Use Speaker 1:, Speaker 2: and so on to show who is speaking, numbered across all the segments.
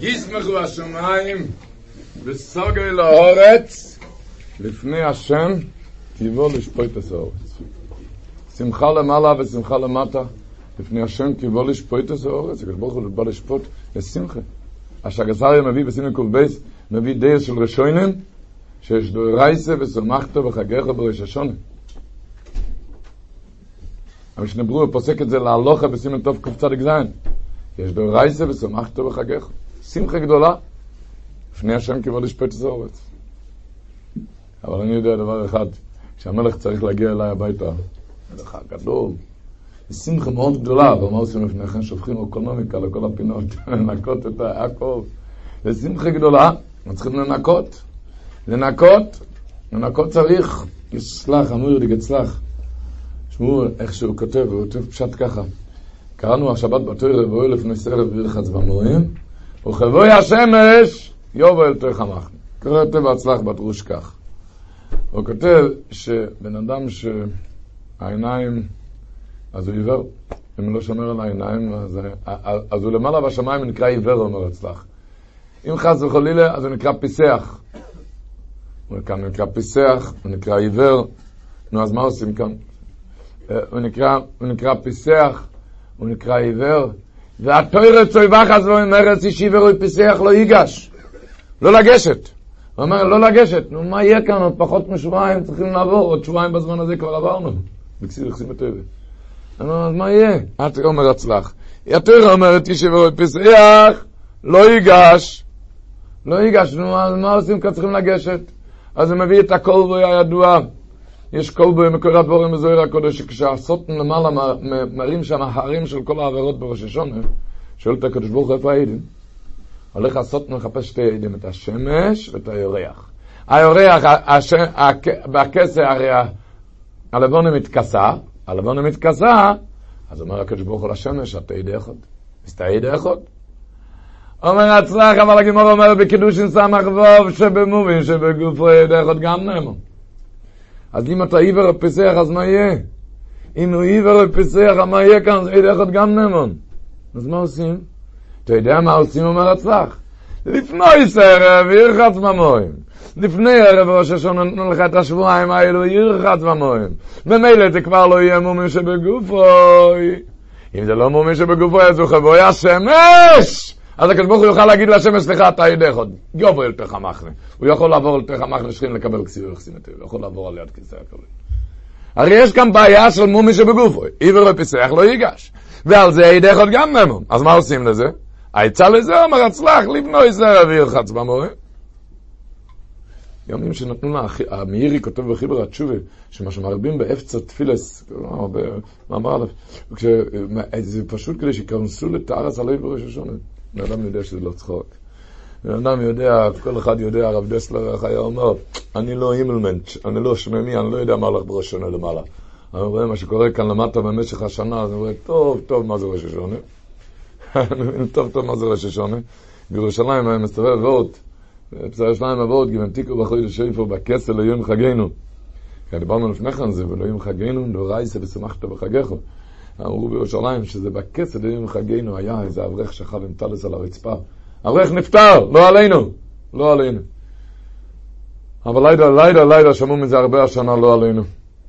Speaker 1: ישמחו השמיים וסוגי לאורץ לפני השם קיבול לשפוט את האורץ. שמחה למעלה ושמחה למטה לפני השם קיבול לשפוט את האורץ. הקדוש ברוך הוא בא לשפוט לשמחה. השגזריה מביא בסימן ק"ב מביא דייס של ראשונים שיש דאורייסה ושמחת וחגיך בראש השונה. המשנה ברורה פוסק את זה להלוכה בסימן טוב קצ"ז. יש דאורייסה ושמחת וחגיך. שמחה גדולה לפני השם קיבול לשפוט את האורץ. אבל אני יודע דבר אחד, שהמלך צריך להגיע אליי הביתה, מלך הגדול, זה שמחה מאוד גדולה, אבל מה עושים לפני כן? שופכים אקונומיקה לכל הפינות, לנקות את הכל. זה שמחה גדולה, אנחנו צריכים לנקות צריך, יסלח, אמור ידיגת סלח. שמעו איך שהוא כותב, הוא כותב פשט ככה. קראנו השבת בתורה, ואוי לפני סרב וירחץ במורים, וכבוי השמש, יובו אל תוך המחנה. כותב בהצלח בתרוש כך. הוא כותב שבן אדם שהעיניים, אז הוא עיוור. אם הוא לא שומר על העיניים, אז הוא למעלה בשמיים נקרא עיוור, אומר הצלח. אם חס וחלילה, אז הוא נקרא פיסח. הוא נקרא פיסח, הוא נקרא עיוור. נו, אז מה עושים כאן? הוא נקרא פיסח, הוא נקרא עיוור. והתוירת צויבח אז לא אומרת, איש עיוור הוא פיסח, לא ייגש. לא לגשת. הוא אומר, לא לגשת. נו, מה יהיה כאן? עוד פחות משבועיים צריכים לעבור. עוד שבועיים בזמן הזה כבר עברנו. בקסיד יחסים הטובה. אז מה יהיה? התורה אומר הצלח. התורה אומרת, איש עיוור הוא פיסח, לא ייגש. לא ייגש. נו, מה עושים כאן? צריכים לגשת. אז הוא מביא את הקולבוי הידוע. יש קולבוי מקור הדבורים בזוהיר הקודש, שכשהסוטן למעלה מראים שם ההרים של כל העבירות בראש השונה, שואל את הקדוש ברוך הוא איפה העדים? הולך הסוטן לחפש שתי עדים, את השמש ואת היורח. היורח, בכסה הרי הלבונה מתכסה, אז אומר הקדוש ברוך הוא לשמש, אתה עדי אחד. אתה עדי אחד? אומר הצלח, אבל הגימור אומר בקידושין סמך ווב שבמובין שבגופו עדי אחד גם נאמר. אז אם אתה עיוור הפסח, אז מה יהיה? אם הוא עיוור הפסח, מה יהיה כאן? זה עדי אחד גם נאמון. אז מה עושים? אתה יודע מה עושים, אומר הצלח? לפני סרב ירחץ במוים. לפני ערב ראש השונה נתנו לך את השבועיים האלו, ירחץ במוים. במילא זה כבר לא יהיה מומין שבגופו. אם זה לא מומין שבגופו, אז הוא חבוי השמש. אז הקדוש ברוך הוא יוכל להגיד לשמש, סליחה, אתה עדי אחד. יובו אל תוך המחנה. הוא יכול לעבור אל תוך המחנה שכין לקבל כסיב ויחסים את זה. הוא יכול לעבור על יד כיסא הכבוד. הרי יש כאן בעיה של מומין שבגופו. עיוור ופיסח לא ייגש. ועל זה עדי אחד גם נאמון. אז מה עושים לזה? העצה לזה אומר הצלח, לבנוי סרב וירחץ במורים. ימים שנתנו לה, המאירי כותב בחיבר התשובה, שמה שמרבים באפצר תפילס, מאמר עליו, זה פשוט כדי שכנסו לתארץ עלי בראש השונה. האדם יודע שזה לא צחוק. האדם יודע, כל אחד יודע, הרב דסלר היה אומר, אני לא הימלמנט, אני לא שממי, אני לא יודע מה הולך בראש השונה למעלה. אני רואה מה שקורה כאן למטה במשך השנה, אז אני רואה, טוב, מה זה ראש השונה? טוב, מה זה ראש השונה? בירושלים היה מסתובב ועוד, בסדר ירושלים ועוד, גמנתיקו בחוי לשיפו בכסל ליום חגינו. כי דיברנו לפני כן זה, וליום חגינו, דאורייסה ושמחת בחגיך. אמרו בירושלים שזה בכסל ליום חגינו היה איזה אברך שכב עם טלס על הרצפה. אברך נפטר, לא עלינו. אבל לילה, שמעו מזה הרבה השנה, לא עלינו.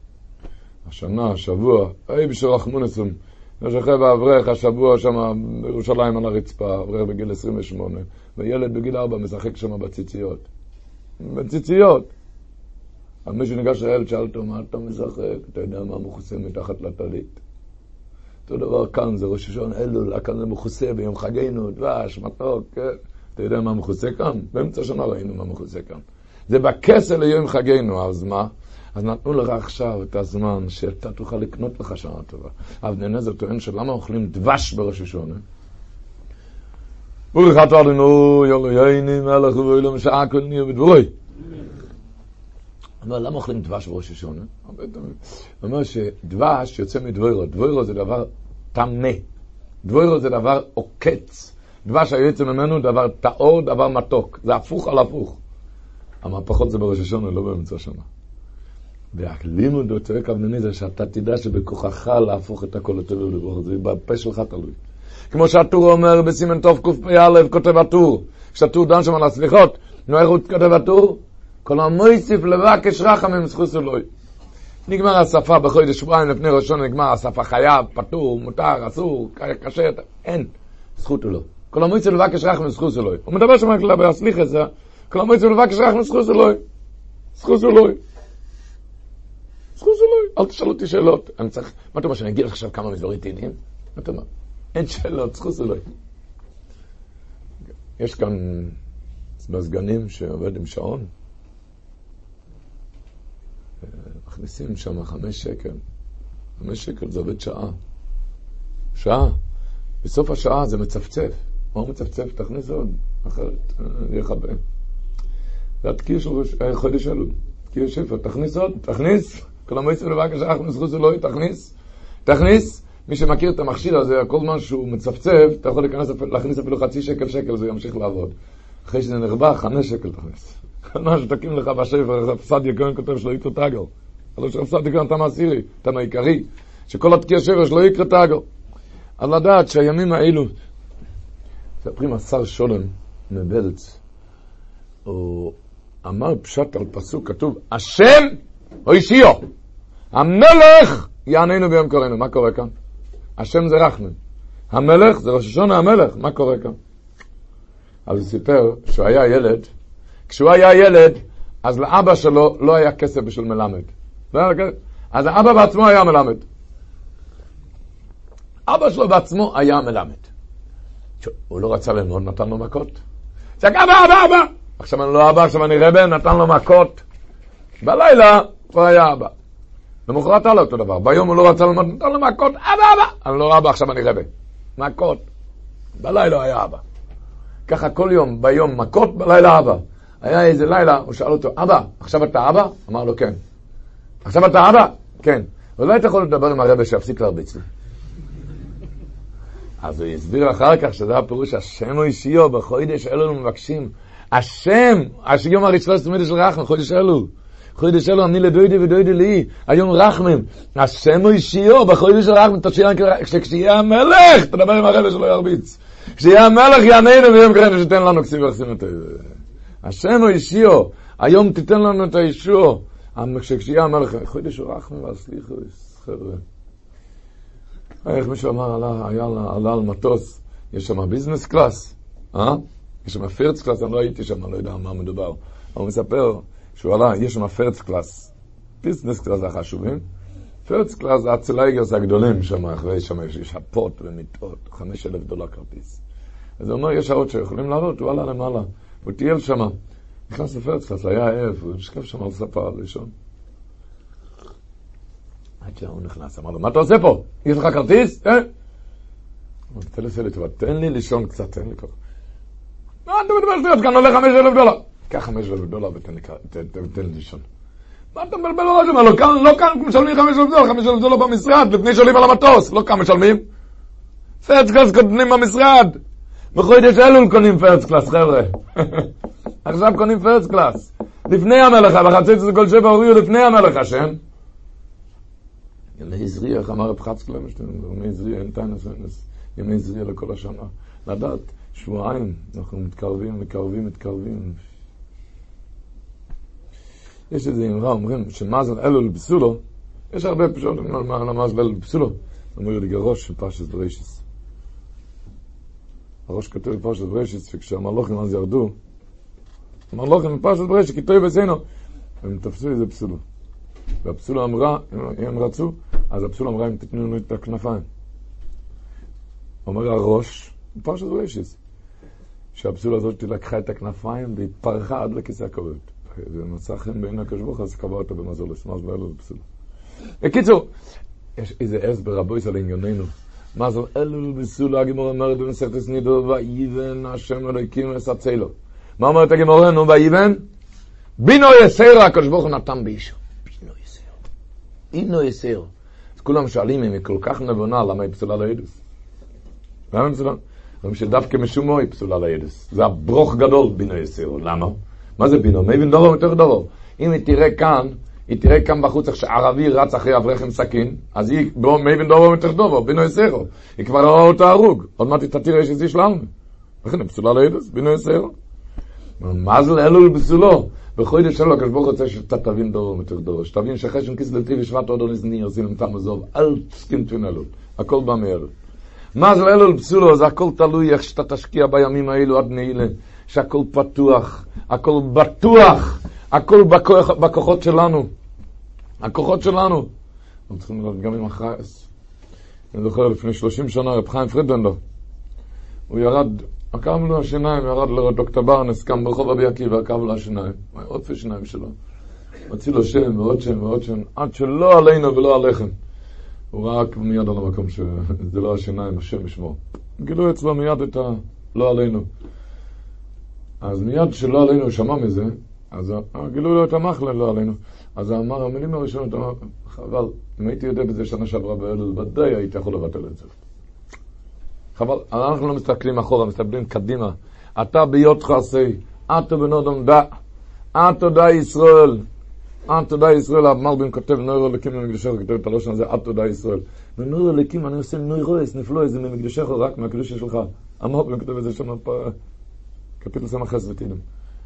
Speaker 1: השבוע, בשביל רחמונסום. יש אחרי באברך השבוע שם בירושלים על הרצפה, אברך בגיל 28, וילד בגיל 4 משחק שם בציציות. אז מישהו ניגש לילד, שאל אותו, מה אתה משחק? אתה יודע מה מכוסה מתחת לטלית? אותו דבר כאן, זה ראש השונה אלול, כאן זה מכוסה ביום חגינו, דבש, מתוק, כן? אתה יודע מה מכוסה כאן? באמצע שנה ראינו מה מכוסה כאן. זה בכסל ליום חגינו, אז מה? אז נתנו לך עכשיו את הזמן שאתה תוכל לקנות לך שנה טובה. אבני נזר טוען שלמה אוכלים דבש בראש השונה? בורך אתה עלינו, יאללה יייני, מלך ואילו משעה כל נהיה בדבורוי. אבל למה אוכלים דבש בראש השונה? הוא אומר שדבש יוצא מדבוירו. דבוירו זה דבר תמה. דבוירו זה דבר עוקץ. דבש היוצא ממנו דבר טהור, דבר מתוק. זה הפוך על הפוך. המהפכות זה בראש השונה, לא באמצע השנה. והלימוד הוא צועק אבנני זה שאתה תדע שבכוחך להפוך את הכל לטוב ולברוך. זה בפה שלך תלוי. כמו שהטור אומר בסימן טוב קפ"א, כותב הטור, כשהטור דן שם על הסליחות, נו איך הוא כותב הטור? כל המויסיף לבקש רחמים זכוס אלוהי. נגמר השפה בחודש שבועיים לפני ראשון, נגמר השפה חייב, פטור, מותר, אסור, קשה, אין, זכות אלוהי. כל המויסיף לבקש רחמים זכוס אלוהי. הוא מדבר שם על הסליחה, זה, כל המויסיף לבקש רחמים זכוס אלוהי. זכוס אלוהי. זכוס אלוהי. אל תשאל אותי שאלות. אני צריך, מה אתה אומר, שאני אגיד לך עכשיו כמה מזמורי תהילים? מה אתה אומר? אין שאלות, זכוס אלוהי. יש כאן בסגנים שעובד עם שעון. מכניסים שם 5 שקל. 5 שקל זה עובד שעה. שעה. בסוף השעה זה מצפצף. מה הוא מצפצף? תכניס עוד. אחרת, יחבה. זה התקיע של חודש אלול. תקיע שפר. תכניס עוד. תכניס. כל המועצת לבקש אנחנו זכוס אלוהי. תכניס. תכניס. מי שמכיר את המכשיר הזה, כל זמן שהוא מצפצף, אתה יכול להכניס אפילו 0.5 שקל, זה ימשיך לעבוד. אחרי שזה נרבע, 5 שקל תכניס. מה שתקים לך בשפר, פסד יקרן כותב שלא יקרא תגל. הלוא שפסד יקרן אתה מהסירי, אתה מהעיקרי, שכל התקיע שפר שלא יקרא תגל. אז לדעת שהימים האלו, ספרים השר שולם מבלץ, הוא אמר פשט על פסוק, כתוב, השם הושיעו, המלך יעננו ביום קוראנו. מה קורה כאן? השם זה רחמן. המלך זה ראש השונה המלך. מה קורה כאן? אז הוא סיפר שהוא היה ילד. כשהוא היה ילד, אז לאבא שלו לא היה כסף בשביל מלמד. אז האבא בעצמו היה מלמד. אבא שלו בעצמו היה מלמד. הוא לא רצה ללמוד, נתן לו מכות. צעק, אבא! עכשיו אני לא אבא, עכשיו אני רבן, נתן לו מכות. בלילה כבר היה אבא. למחרת היה לו אותו דבר. ביום הוא לא רצה ללמוד, נתן לו מכות. אבא! אני לא אבא, עכשיו אני רבן. מכות. בלילה היה אבא. ככה כל יום, ביום מכות, בלילה אבא. היה איזה לילה, הוא שאל אותו, אבא, עכשיו אתה אבא? אמר לו, כן. עכשיו אתה אבא? כן. אולי אתה יכול לדבר עם הרבא שיפסיק להרביץ לי. אז הוא הסביר אחר כך שזה הפירוש, השם הוא אישיו, בחודש אלו מבקשים. השם, יום הראשון תמיד של רחמן, חודש אלו. חודש אלו, אני לדוידי ודוידי לי, היום רחמן. השם הוא אישיו, בחודש של רחמן, כשיהיה המלך, תדבר עם הרבא שלא ירביץ. כשיהיה המלך יעננו ויום קראנו שתן לנו כסיב וחסים את השם הוא אישיו, היום תיתן לנו את האישור. כשיהיה המלך, חודש הוא רחמן והסליחו, חבר'ה. איך מישהו אמר, עלה על מטוס, יש שם ביזנס קלאס, יש שם פירץ קלאס, אני לא הייתי שם, אני לא יודע מה מדובר. הוא מספר שהוא עלה, יש שם פירץ קלאס, ביזנס קלאס זה החשובים, פירץ קלאס זה הצלייגרס הגדולים שם, אחרי שם יש הפות ומיטות, $5,000 כרטיס. אז הוא אומר, יש שעות שיכולים לעלות, הוא עלה למעלה, הוא טייל שם, נכנס לפירץ קלאס, היה ערב, הוא נשכב שם על ספה ראשון. עד שהוא נכנס, אמר לו, מה אתה עושה פה? יש לך כרטיס? כן? הוא תלסה לי טובה, תן לי לישון קצת, תן לי ככה. מה אתה מדבר שטויות? כאן עולה $5,000. קח $5,000 ותן לי לישון. מה אתה מבלבל על ראש? לא כאן משלמים $5,000 במשרד, לפני שעולים על המטוס. לא כאן משלמים. פרץ קלאס קונים במשרד. בחודש אלול קונים פרץ קלאס, חבר'ה. עכשיו קונים פרץ קלאס. לפני המלך, בחצי זה כל שבע הוריעו לפני המלך השם. ימי עזריה, איך אמר רב חצקלה, ימי עזריה, אין תיינס, ימי עזריה לכל השנה. לדעת, שבועיים, אנחנו מתקרבים. יש איזה אמרה, אומרים, שמאזל אלול בסולו, יש הרבה פשוט, על המאזל אלול בסולו, אומרים לי, ראש של פרשת בראשיס. הראש כתוב בפרשת בראשיס, וכשהמלוכים אז ירדו, המלוכים בפרשת בראשיס, כתוב בסינו, הם תפסו איזה פסולו. והפסולה אמרה, הם רצו, אז הפסולה אמרה, הם תתנו לנו את הכנפיים. אומר הראש, פרשת בראשיס, שהפסולה הזאת לקחה את הכנפיים והתפרחה עד לכיסא הכבוד. ומצא חן בעין הקדוש ברוך הוא, אז קבע אותה במזולס, מה שבא אלו בפסולה. בקיצור, יש איזה הסבר רבויס על ענייננו. מה זו אלו בפסולה, הגמרא אומרת במסכת נידו, ויבן השם אלוהיקים יסצלו. מה אומרת הגמרא? ויבן? בינו יסר, הקדוש ברוך הוא נתן באישו. אינו יסר. אז כולם שואלים אם היא כל כך נבונה, למה היא פסולה לידוס? למה היא פסולה? אומרים שדווקא משומו היא פסולה לידוס. זה הברוך גדול בינו יסר. למה? מה זה בינו? מבין דולר יותר דולר. אם היא תראה כאן, היא תראה כאן בחוץ איך שערבי רץ אחרי אברך עם סכין, אז היא מי בן דובו מתח דובו, בינו יסרו. היא כבר ראו אותו הרוג. עוד מעט תראה שזה שלנו. לכן היא פסולה לידס, בינו יסרו. מה זה לאלול בסולו? בחודש שלו, כשבוך רוצה שאתה תבין דובו מתח דובו. שתבין שחשן כיס לטיב ושבט עוד אוניס עושים למתם עזוב. אל תסכים תבין אלול. הכל בא מאלול. מה זה לאלול בסולו? זה הכל תלוי איך שאתה תשקיע בימים האלו עד נעילה. שהכל פתוח, הכל בטוח, הכל בכוחות שלנו. הכוחות שלנו. אנחנו צריכים לראות גם עם החייס. אני זוכר לפני 30 שנה, רב חיים פרידלנדר. הוא ירד, עקב לו השיניים, ירד לראות דוקטור ברנס, קם ברחוב אבי עקיבא, עקב לו השיניים. עוד פה שיניים שלו. הוציא לו שם ועוד שם ועוד שם, עד שלא עלינו ולא עליכם. הוא ראה מיד על המקום שזה לא השיניים, השם ישמור. גילו אצלו מיד את הלא עלינו. אז מיד שלא עלינו הוא שמע מזה, אז גילו לו את המחלה לא עלינו. אז הוא אמר, המילים הראשונות, אמר, חבל, אם הייתי יודע בזה שנה שעברה באלול, ודאי הייתי יכול לבטל את זה. חבל, אנחנו לא מסתכלים אחורה, מסתכלים קדימה. אתה ביותך עשי, אתה בנודם דע, אתה דע ישראל. אתה דע ישראל, המלבין כותב, נוירו לקים למקדשך, כותב את הלושן הזה, אתה דע ישראל. ונוירו לקים, אני עושה נוירויס, נפלו איזה ממקדשך, רק מהקדושה שלך. המלבין כותב את זה שם, קפיטל סמחס ותידם.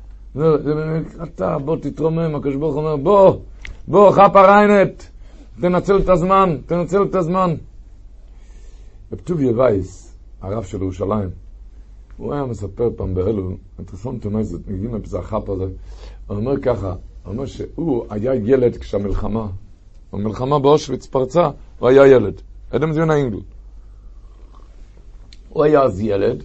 Speaker 1: אתה, בוא תתרומם, הקדוש ברוך אומר, בוא, חפה ריינת, תנצל את הזמן. בטוביה וייס, הרב של ירושלים, הוא היה מספר פעם באלול, אינטרסנטי מה זה, נגיעים לפזה החפה הזה, הוא אומר ככה, הוא אומר שהוא היה ילד כשהמלחמה, המלחמה באושוויץ פרצה, הוא היה ילד, אדם זיון האינגל. הוא היה אז ילד,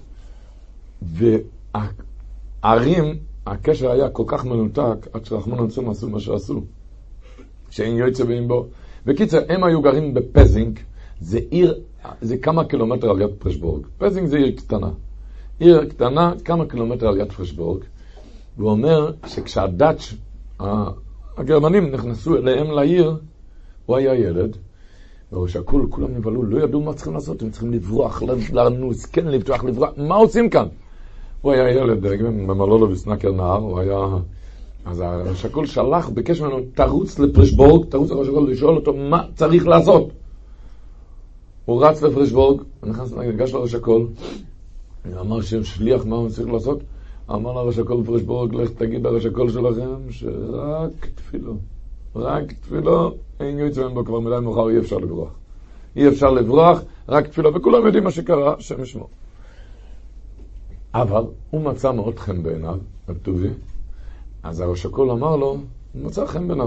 Speaker 1: והערים, הקשר היה כל כך מנותק, עד שרחמון הנצום עשו מה שעשו, שאין יועצה ואין בו. בקיצר, הם היו גרים בפזינג, זה עיר, זה כמה קילומטר על יד פרשבורג. פזינג זה עיר קטנה. עיר קטנה, כמה קילומטר על יד פרשבורג. והוא אומר שכשהדאץ' הגרמנים נכנסו אליהם לעיר, הוא היה ילד, ושהכול, כולם נבלו, לא ידעו מה צריכים לעשות, הם צריכים לברוח, לנוס, כן לפתוח, לברוח, מה עושים כאן? הוא היה ילד, במלולו בסנקר נער, הוא היה... אז השקול שלח, ביקש ממנו, תרוץ לפרשבורג, תרוץ לשקול לשאול אותו מה צריך לעשות. הוא רץ לפרשבורג, ניגש לרשקול, אמר ששליח מה הוא צריך לעשות, אמר לרשקול בפרשבורג, לך תגיד לרשקול שלכם, שרק תפילו, אין יוצא בו כבר מילה מאוחר, אי אפשר לברוח, רק תפילו, וכולם יודעים מה שקרה, שם ישמור. אבל הוא מצא מאוד חן בעיניו, הבטובי, אז הראש הכל אמר לו, הוא מצא חן בעיניו,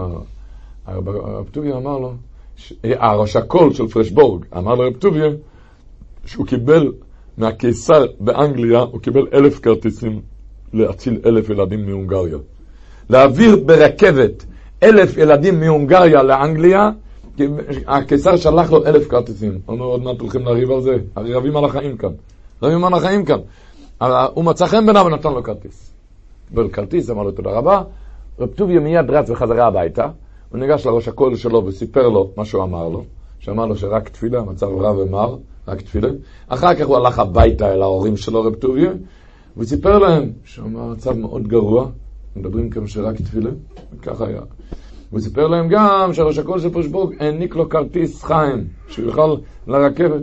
Speaker 1: הבטובי אמר לו, הראש הכל של פרשבורג, אמר לו הבטובי, שהוא קיבל מהקיסר באנגליה, הוא קיבל 1,000 כרטיסים להציל 1,000 ילדים מהונגריה. להעביר ברכבת 1,000 ילדים מהונגריה לאנגליה, הקיסר שלח לו 1,000 כרטיסים. הוא אומר, עוד מעט הולכים להריב על זה, הרי רבים על החיים כאן. הוא מצא חן בעיניו ונתן לו כרטיס. בכרטיס אמר לו תודה רבה, רב טוביה מיד רץ וחזרה הביתה, הוא ניגש לראש הקול שלו וסיפר לו מה שהוא אמר לו, שאמר לו שרק תפילה, מצב רע ומר, רק תפילה. אחר כך הוא הלך הביתה אל ההורים שלו רב טוביה, והוא סיפר להם שהמצב מאוד גרוע, מדברים כמו שרק תפילה, וככה היה. והוא סיפר להם גם שהראש הקול של פרשבורג העניק לו כרטיס חיים, שהוא יוכל לרכבת.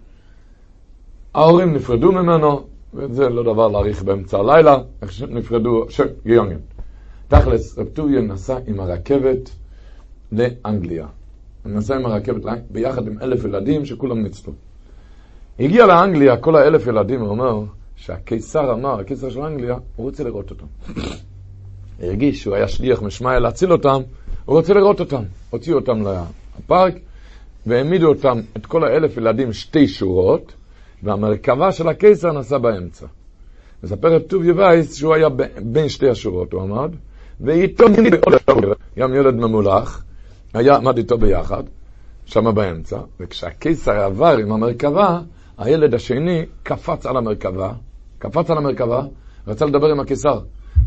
Speaker 1: ההורים נפרדו ממנו, וזה לא דבר להאריך באמצע הלילה, איך שנפרדו, גיונגן. תכלס, רב טוביה נסע עם הרכבת לאנגליה. הוא נסע עם הרכבת ביחד עם 1,000 ילדים שכולם ניצלו. הגיע לאנגליה, כל 1,000 ילדים, הוא אומר שהקיסר אמר, הקיסר של אנגליה, הוא רוצה לראות אותם. הרגיש שהוא היה שליח משמעאל להציל אותם, הוא רוצה לראות אותם. הוציאו אותם לפארק, והעמידו אותם, את כל 1,000 ילדים, 2 שורות, והמרכבה של הקיסר נסע באמצע. מספר רב טוביה וייס שהוא היה בין 2 השורות, הוא עמד, ואיתו גם ילד ממולח, היה עמד איתו ביחד, שם באמצע, וכשהקיסר עבר עם המרכבה, הילד השני קפץ על המרכבה, רצה לדבר עם הקיסר.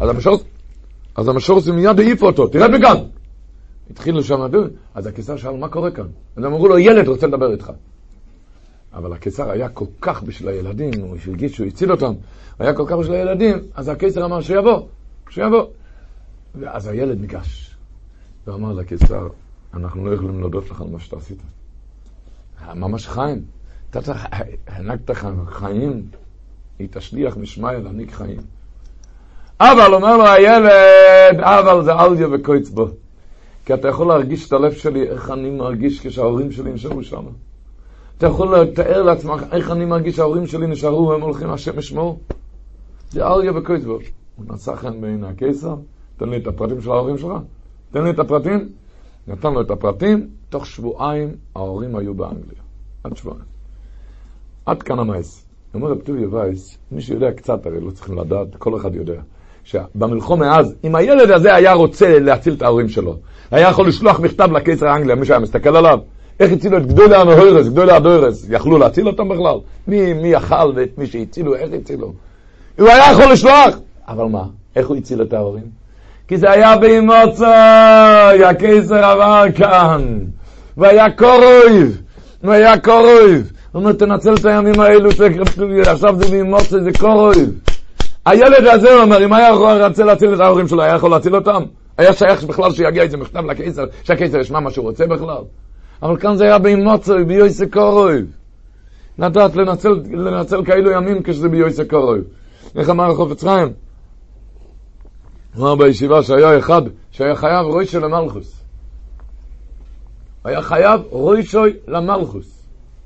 Speaker 1: אז המשורס מיד העיף אותו, תרד מכאן! התחילו שם, אז הקיסר שאל, מה קורה כאן? אז אמרו לו, ילד רוצה לדבר איתך. אבל הקיסר היה כל כך בשביל הילדים, הוא הרגיש שהוא הציל אותם, היה כל כך בשביל הילדים, אז הקיסר אמר שיבוא. ואז הילד ואמר לקיסר, אנחנו לא יכולים להודות לך על מה שאתה עשית. ממש חיים. אתה הענקת חיים, היא תשליח משמעיה להעניק חיים. אבל אומר לו הילד, אבל זה אליה וקויץ בו. כי אתה יכול להרגיש את הלב שלי, איך אני מרגיש כשההורים שלי נשארו שם. אתה יכול לתאר לעצמך איך אני מרגיש שההורים שלי נשארו והם הולכים השם ישמור. זה אליה וקויץ בו. הוא נשא חן בעיני הקיסר, תן לי את הפרטים של ההורים שלך. תן לי את הפרטים. נתן לו את הפרטים, תוך שבועיים ההורים היו באנגליה. עד שבועיים. עד כאן המייס. אומר רב טוביה וייס, מי שיודע קצת, הרי לא צריכים לדעת, כל אחד יודע, שבמלחמה אז, אם הילד הזה היה רוצה להציל את ההורים שלו, היה יכול לשלוח מכתב לקיסר האנגליה, מי שהיה מסתכל עליו, איך הצילו את גדולי הנהורס, גדולי הדורס, יכלו להציל אותם בכלל? מי יכל ואת מי שהצילו, איך הצילו? הוא היה יכול לשלוח, אבל מה? איך הוא הציל את ההורים? כי זה היה באמוצוי, הקיסר עבר כאן, והיה קורב, הוא אומר, תנצל את הימים האלו, עכשיו זה באמוצוי, זה קורב. הילד הזה, הוא אומר, אם היה רוצה להציל את ההורים שלו, היה יכול להציל אותם? היה שייך בכלל שיגיע איזה מכתב לקיסר, שהקיסר ישמע מה שהוא רוצה בכלל. אבל כאן זה היה באמוצוי, ביועסה קורב. לדעת לנצל כאלו ימים כשזה ביועסה קורב. איך אמר החפץ חיים? הוא אמר בישיבה שהיה אחד, שהיה חייב רוישו למלכוס. היה חייב רוישו למלכוס.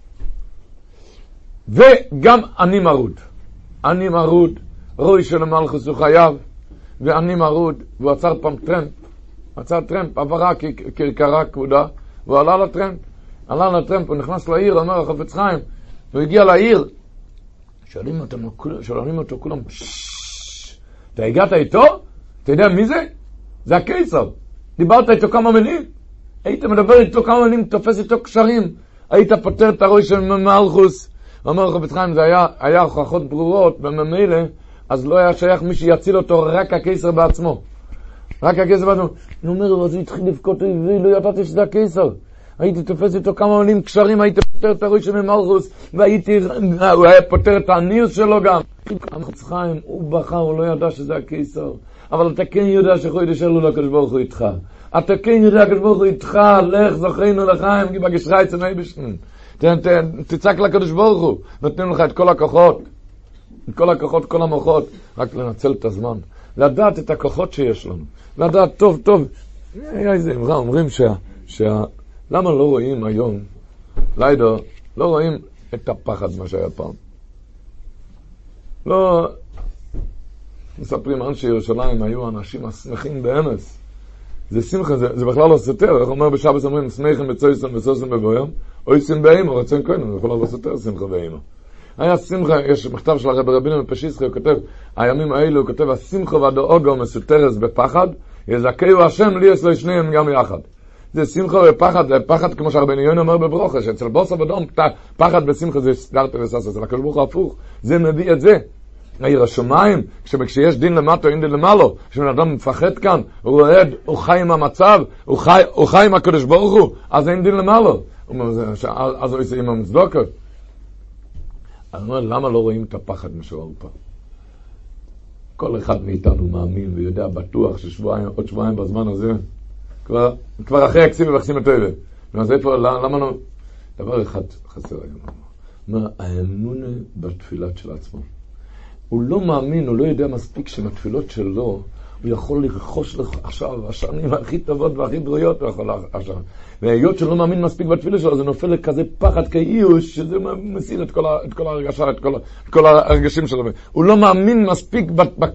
Speaker 1: וגם אני מרוד, רוישו למלכוס הוא חייב, ואני מרוד, והוא עצר פעם טרמפ, עברה כרכרה כבודה, והוא עלה לטרמפ, הוא נכנס לעיר, אומר החפץ חיים, הוא הגיע לעיר, שואלים אותו כולם, אתה הגעת איתו? אתה יודע מי זה? זה הקיסר. דיברת איתו כמה מילים? היית מדבר איתו כמה מילים, תופס איתו קשרים. היית פותר את הראש של מלכוס. אומר החפץ חיים, זה היה הוכחות ברורות, בממילא, אז לא היה שייך מי שיציל אותו, רק הקיסר בעצמו. הוא אומר, אז הוא התחיל לבכות, לא ידעתי שזה הקיסר. הייתי תופס איתו כמה מילים קשרים, הייתי פותר את הראש של מלכוס, הוא היה פותר את הניוס שלו גם. החפץ חיים, הוא בכה, הוא לא ידע שזה הקיסר. אבל אתה כן יודע שחוידש אלו לקדוש ברוך הוא איתך. אתה כן יודע הקדוש ברוך הוא איתך, לך זוכרינו לחיים, כי בגשרי צנאי בשכן. תצעק לקדוש ברוך הוא, נותנים לך את כל הכוחות, כל המוחות, רק לנצל את הזמן. לדעת את הכוחות שיש לנו. לדעת טוב. היה איזה אמרה, אומרים למה לא רואים היום, לידו, לא רואים את הפחד מה שהיה פעם. לא... מספרים אנשי ירושלים, היו אנשים השמחים באמס. זה שמחה, זה בכלל לא סותר. איך אומר בשבס אומרים, שמחים בצויסם וסוסם בבוים, או יצים באימו, רצון כהנו, זה בכלל לא סותר שמחה באימו. היה שמחה, יש מכתב של הרב רבינו מפשיסחי, הוא כותב, הימים האלו, הוא כותב, השמחה והדאוגו מסותרס בפחד, יזכהו השם לי יש לו שניהם גם יחד. זה שמחה ופחד, זה פחד כמו שהרבן יונה אומר בברוכה, שאצל בוסר ודום, פחד ושמחה זה סדרת וססה, אצל הקדוש ברוך הוא הפוך, זה מביא את זה. העיר השמיים, כשיש דין למטה, אין דין למעלו, כשבן אדם מפחד כאן, הוא רועד, הוא חי עם המצב, הוא חי עם הקדוש ברוך הוא, אז אין דין למעלו. אז הוא יצא עם המצדוקה. אני אומר, למה לא רואים את הפחד משוער פה? כל אחד מאיתנו מאמין ויודע בטוח עוד שבועיים בזמן הזה, כבר אחרי הקסיב ובחסים את אלה. אז איפה, למה לא? דבר אחד חסר היום. האמונה בתפילת של עצמו. הוא לא מאמין, הוא לא יודע מספיק שבתפילות שלו, הוא יכול לרכוש עכשיו, השנים הכי טובות והכי בריאות הוא יכול עכשיו. והיות שלא מאמין מספיק בתפילה שלו, זה נופל לכזה פחד כאיוש, שזה מסיר את כל הרגשה, את כל הרגשים שלו. הוא לא מאמין מספיק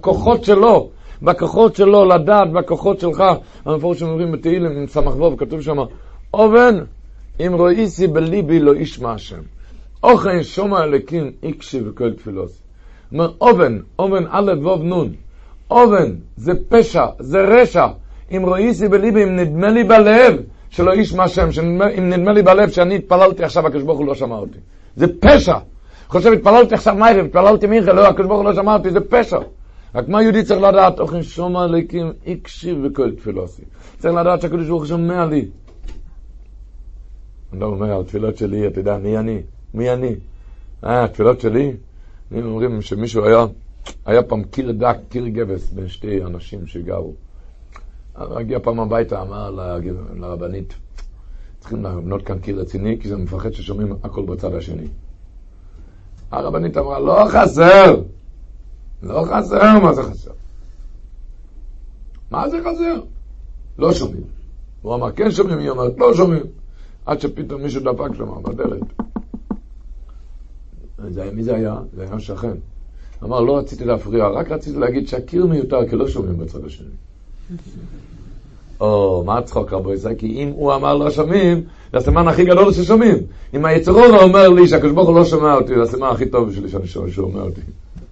Speaker 1: בכוחות שלו, לדעת, בכוחות שלך. המפורש אומרים בתהילים, עם סמך ווב, כתוב שם, אובן, אם רואיסי בליבי לא ישמע השם. אוכן שומע אלוקים יקשיב וכל תפילוס. אומר, אובן, א' ווב נון. אובן, זה פשע, זה רשע. אם רואיסי בליבי, אם נדמה לי בלב, שלא ישמע השם, אם נדמה לי בלב שאני התפללתי עכשיו, הקדוש ברוך הוא לא שמע אותי. זה פשע. חושב, התפללתי עכשיו מיירב, התפללתי מינכה, לא, הקדוש ברוך הוא לא שמע אותי, זה פשע. רק מה יהודי צריך לדעת? אוכן שומע אלוקים יקשיב וכל תפילוסי. צריך לדעת שהקדוש ברוך הוא שומע לי. אני לא אומר על תפילות שלי, אתה יודע, מי אני? התפילות שלי? אני אומרים שמישהו היה פעם קיר גבס בין שתי אנשים שגרו. הגיע פעם הביתה, אמר לרבנית, צריכים לבנות כאן קיר רציני, כי זה מפחד ששומעים הכל בצד השני. הרבנית אמרה, לא חסר, מה זה חסר? מה זה חסר? לא שומעים. הוא אמר, כן שומעים, היא אומרת, לא שומעים. עד שפתאום מישהו דפק שם בדלת. מי זה היה? זה היה שכן. אמר, לא רציתי להפריע, רק רציתי להגיד שהקיר מיותר, כי לא שומעים בצד השני. מה הצחוק רבו ישראל? כי אם הוא אמר לא שומעים, זה הסימן הכי גדול ששומעים. אם היצר הרע אומר לי שהקדוש ברוך הוא לא שומע אותי, זה הסימן הכי טוב שלי שאני שומע אותי.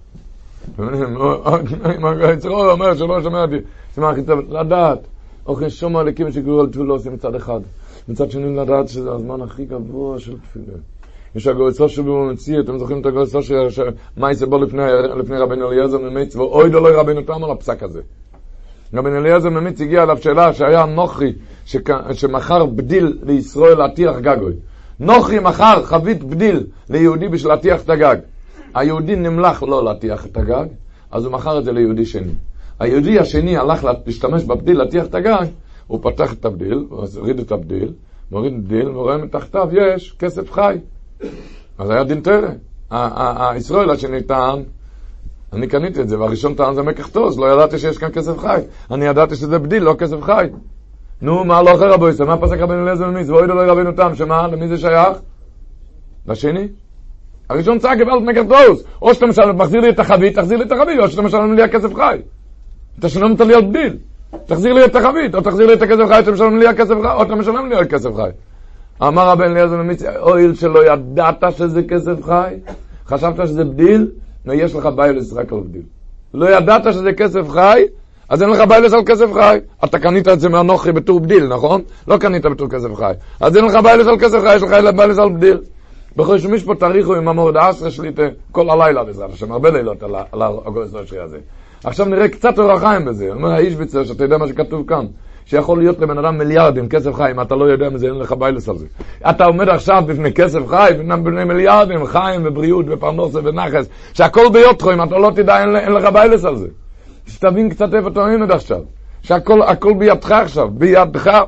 Speaker 1: אם היצר הרע אומר שלא שומע אותי, זה הסימן הכי טוב, לדעת. אוקיי, שומע לקים שגרו על תפילה עושים מצד אחד. מצד שני לדעת שזה הזמן הכי גבוה של תפילה. יש הגורצו שבממציא, אתם זוכרים את הגורצו מה יסבור לפני רבנו אליעזר ממיץ, ואוי דולוי רבנו תם על הפסק הזה. רבנו אליעזר ממיץ הגיע עליו שאלה שהיה נוחי שמחר בדיל לישראל להטיח גגוי. נוחי מחר חבית בדיל ליהודי בשביל להטיח את הגג. היהודי נמלך לא להטיח את הגג, אז הוא מחר את זה ליהודי שני. היהודי השני הלך להשתמש בבדיל להטיח את הגג, הוא פתח את הבדיל, הוא הוריד את הבדיל, מוריד את הבדיל, ורואה מתחתיו יש כסף חי. אז היה דין תורה. הישראל השני טען, אני קניתי את זה, והראשון טען זה מקח טוז, לא ידעתי שיש כאן כסף חי. אני ידעתי שזה בדיל, לא כסף חי. נו, מה לא אחר רבו ישראל? מה פסק רבנו אליעזר ממיץ? ואוי דולוי רבנו תם, שמה? למי זה שייך? לשני? הראשון צעק גבלת מקח טוז. או שאתה משלם, מחזיר לי את החבית, תחזיר לי את החבית, או שאתה משלם לי הכסף חי. אתה שילם לי על בדיל. תחזיר לי את החבית, או תחזיר לי את הכסף חי, אתה משלם לי הכסף חי, או אתה משלם לי על כסף חי. אמר רבנו אליעזר ממיץ, אויל שלא ידעת שזה כסף חי, חשבת שזה בדיל, יש לך ביילס רק על בדיל. לא ידעת שזה כסף חי, אז אין לך ביילס על כסף חי. אתה קנית את זה מהנוחי בתור בדיל, נכון? לא קנית בתור כסף חי. אז אין לך ביילס על כסף חי, יש לך ביילס על בדיל. בכל שמיש פה תאריכו עם המורד העשרה שלי כל הלילה בעזרת השם, הרבה לילות על הגולס השרי הזה. עכשיו נראה קצת אור החיים בזה. אומר האיש ביצר, שאתה יודע מה שכתוב כאן, שיכול להיות לבן אדם מיליארדים, כסף חי, אם אתה לא יודע מזה, אין לך ביילס על זה. אתה עומד עכשיו בפני כסף חי, בפני מיליארדים, חיים ובריאות ופרנסה ונחס, שהכל ביותך, אם אתה לא תדע, אין לך ביילס על זה. שתבין קצת איפה אתה עומד עכשיו. שהכל בידך עכשיו, בידך.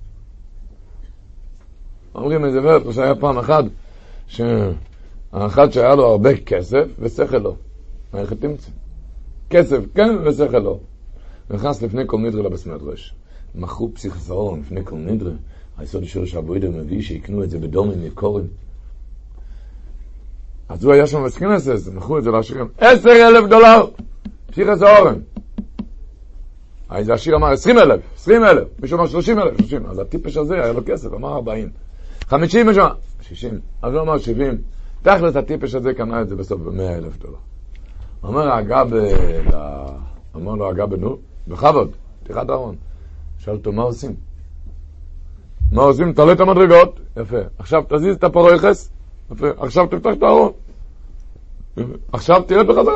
Speaker 1: אומרים איזה ורד, שהיה פעם אחד שהיה לו הרבה כסף ושכל לא. איך תמצא? כסף, כן, ושכל לא. נכנס לפני כל נדרי לבס מדרש. מכרו פסיכסרון לפני כל נדרי. היסוד שיר שהבוידר מביא שיקנו את זה בדומים יקורים. אז הוא היה שם בסכנסת, מכרו את זה לעשירים. $10,000! פסיכסרון. אז השיר אמר 20,000. מישהו אמר 30,000. אז הטיפש הזה היה לו כסף, אמר 40. 50 משהו. 60. אז הוא אמר 70. תכלת הטיפש הזה קנה את זה בסוף $100,000. אומר לו הגב, נו, בכבוד, פתיחת הארון. שאל אותו, מה עושים? מה עושים? תעלה את המדרגות. יפה. עכשיו תזיז את הפרחס. יפה. עכשיו תפתח את הארון. עכשיו תרד בחזרה.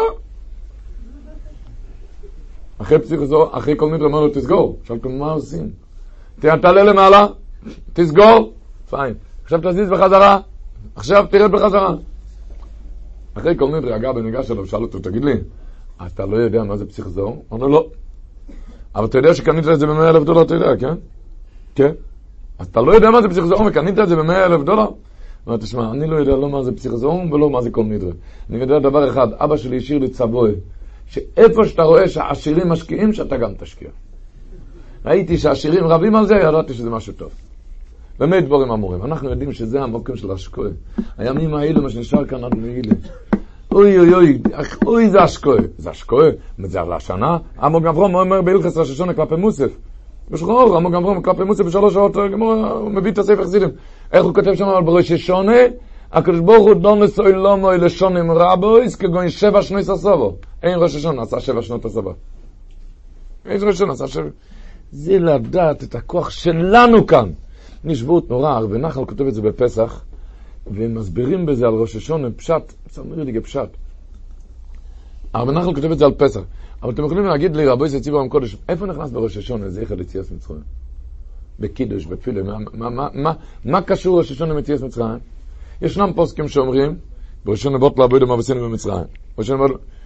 Speaker 1: אחרי כל נדרה אמר לו, תסגור. שאל אותו, מה עושים? תעלה למעלה, תסגור. פיין. עכשיו תזיז בחזרה. עכשיו תרד בחזרה. אחרי כל נדרי, אגב, בניגש שלו, שאל אותו, תגיד לי, אתה לא יודע מה זה פסיכזור? אמר לו, לא. אבל אתה יודע שקנית את זה $100,000, אתה יודע, כן? כן. אז אתה לא יודע מה זה פסיכזור, וקנית את זה $100,000? אמר, תשמע, אני לא יודע לא מה זה פסיכזור, ולא מה זה כל נדרי. אני יודע דבר אחד, אבא שלי השאיר לי צבוע, שאיפה שאתה רואה שהעשירים משקיעים, שאתה גם תשקיע. ראיתי שהעשירים רבים על זה, ידעתי שזה משהו טוב. באמת דברים אמורים. אנחנו יודעים שזה המוקם של השקועה. הימים האלו, מה שנשאר כאן, אנחנו נגיד לי, אוי, זה השקועה. זה השקועה, זה על השנה. המוג אברום אומר בהלכס ראש השונה כלפי מוסף. בשחור, המוג אברום כלפי מוסף ב3 שעות, הוא מביא את הספר חסידים. איך הוא כותב שם על בראש השונה? הקדוש ברוך הוא דון לסוי לומו לשונים רבויס, כגון 7 שנות הסבו. אין ראש השונה, עשה 7 שנות הסבו. אין ראש השונה, עשה 7. זה לדעת את הכוח שלנו כאן. נשבות נורא, ונחל כותב את זה בפסח, והם מסבירים בזה על ראש השונה, פשט, פשט. נחל כותב את זה על פסח. אבל אתם יכולים להגיד לי, רבו יצא ברם קודש, איפה נכנס בראש השונה? זה יחד יציאת מצרים. בקידוש, בפילה, מה קשור ראש השונה ליציאת מצרים? ישנם פוסקים שאומרים, בראש השונה בוט לעבוד המבסינים במצרים.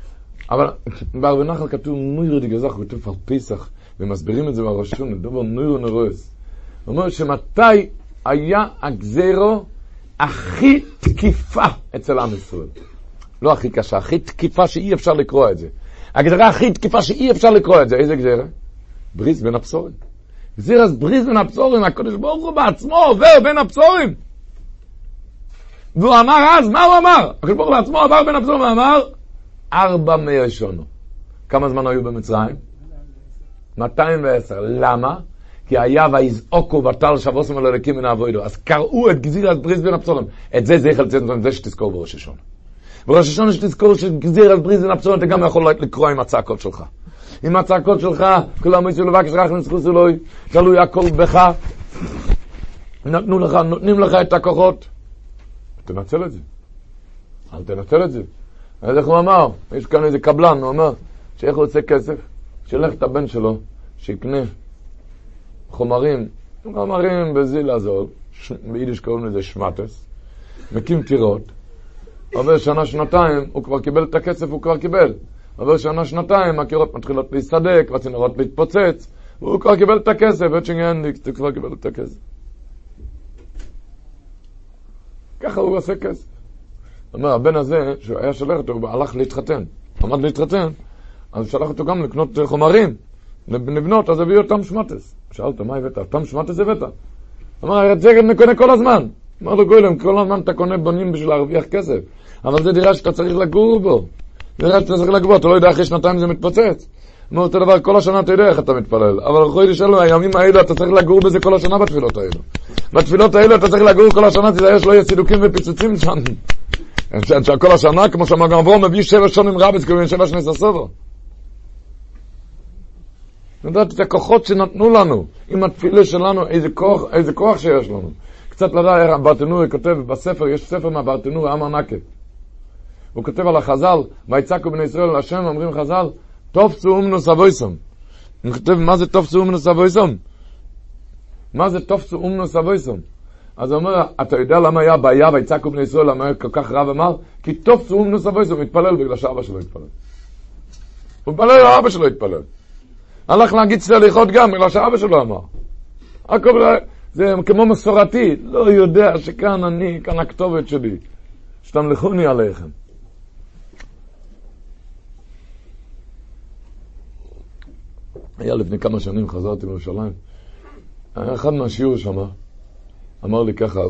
Speaker 1: אבל בערבי נחל כתוב נויר דגזח, כתוב על פסח, ומסבירים את זה בראש השונה, דבר נויר נרוס. הוא אומר שמתי היה הגזירו הכי תקיפה אצל עם ישראל. לא הכי קשה, הכי תקיפה שאי אפשר לקרוא את זה. הגזירה הכי תקיפה שאי אפשר לקרוא את זה. איזה גזירה? בריס בין הבשורים. גזירת בריס בין הבשורים, הקדוש ברוך הוא בעצמו עובר בין הבשורים. והוא אמר אז, מה הוא אמר? הקדוש ברוך הוא בעצמו עבר בין הבשורים ואמר 400 שנה. כמה זמן היו במצרים? 210. למה? כי היה ויזעקו ותל שבוסם על אלוקים מן העבודה. אז קראו את גזירת בריס בין הבשורים. את זה זכר לציין, זה שתזכור בראש השונה. בראש השונה שתזכור שגזירת בריס בין הבשורים, אתה גם יכול לקרוא עם הצעקות שלך. עם הצעקות שלך, כולם יצאו לבקש רח נצחוס אלוהי, תלוי הכל בך, נותנים לך את הכוחות. תנצל את זה. אל תנצל את זה. אז איך הוא אמר? יש כאן איזה קבלן, הוא אמר, שאיך הוא יוצא כסף? שילך את הבן שלו, שיקנה חומרים בזיל זול, ביידיש קוראים לזה שמטס, מקים טירות, עובר שנה, שנתיים, הוא כבר קיבל את הכסף, הוא כבר קיבל. עובר שנה, שנתיים, הקירות מתחילות להסתדק, והצינורות להתפוצץ, והוא כבר קיבל את הכסף, הוא כבר קיבל את הכסף. ככה הוא עושה כסף. אומר, הבן הזה, שהוא היה שלח אותו, הוא הלך להתחתן. עמד להתחתן, אז שלח אותו גם לקנות חומרים, לבנות, אז הביא אותם שמטס. שאל אותו, מה הבאת? אותם שמטס הבאת? אמר, את זה אני קונה כל הזמן. אמר לו, גוילם, כל הזמן אתה קונה בונים בשביל להרוויח כסף. אבל זה דירה שאתה צריך לגור בו. דירה שאתה צריך לגור, אתה לא יודע אחרי שנתיים זה מתפוצץ. אמר, אותו דבר, כל השנה אתה יודע איך אתה מתפלל. אבל אחרי לשאלו, הימים האלה אתה צריך לגור בזה כל השנה בתפילות האלו. בתפילות האלו אתה צריך לגור כל השנה, תדע, שלא יהיה סידוקים ופיצוצים שם. כל השנה, כמו שאמר גם אברהם, מביא 7 שנים רבץ, כאילו 7 שני ססובו. נדעת את הכוחות שנתנו לנו, עם התפילה שלנו, איזה כוח שיש לנו. קצת לדעת, ברטנורי כותב בספר, יש ספר מהברטנורי, אמר נקה. הוא כותב על החז"ל, ויצעקו בני ישראל להשם, אומרים חז"ל, תופצו אומנוס אבויסום. הוא כותב, מה זה תופצו אומנוס אבויסום? מה זה תופצו אומנוס אבויסום? אז הוא אומר, אתה יודע למה היה בעיה, ויצעקו בני ישראל, למה כל כך רב אמר? כי תופצו אומנוס אבויסום, הוא מתפלל בגלל שאבא שלו התפלל. הוא מתפלל, אבא שלו התפלל. הלך להגיד סליחות גם, בגלל שאבא שלו אמר. זה כמו מסורתי, לא יודע שכאן אני, כאן הכתובת שלי. שתמלכוני עליכם. היה לפני כמה שנים, חזרתי מירושלים. היה אחד מהשיעור שם, אמר לי ככה,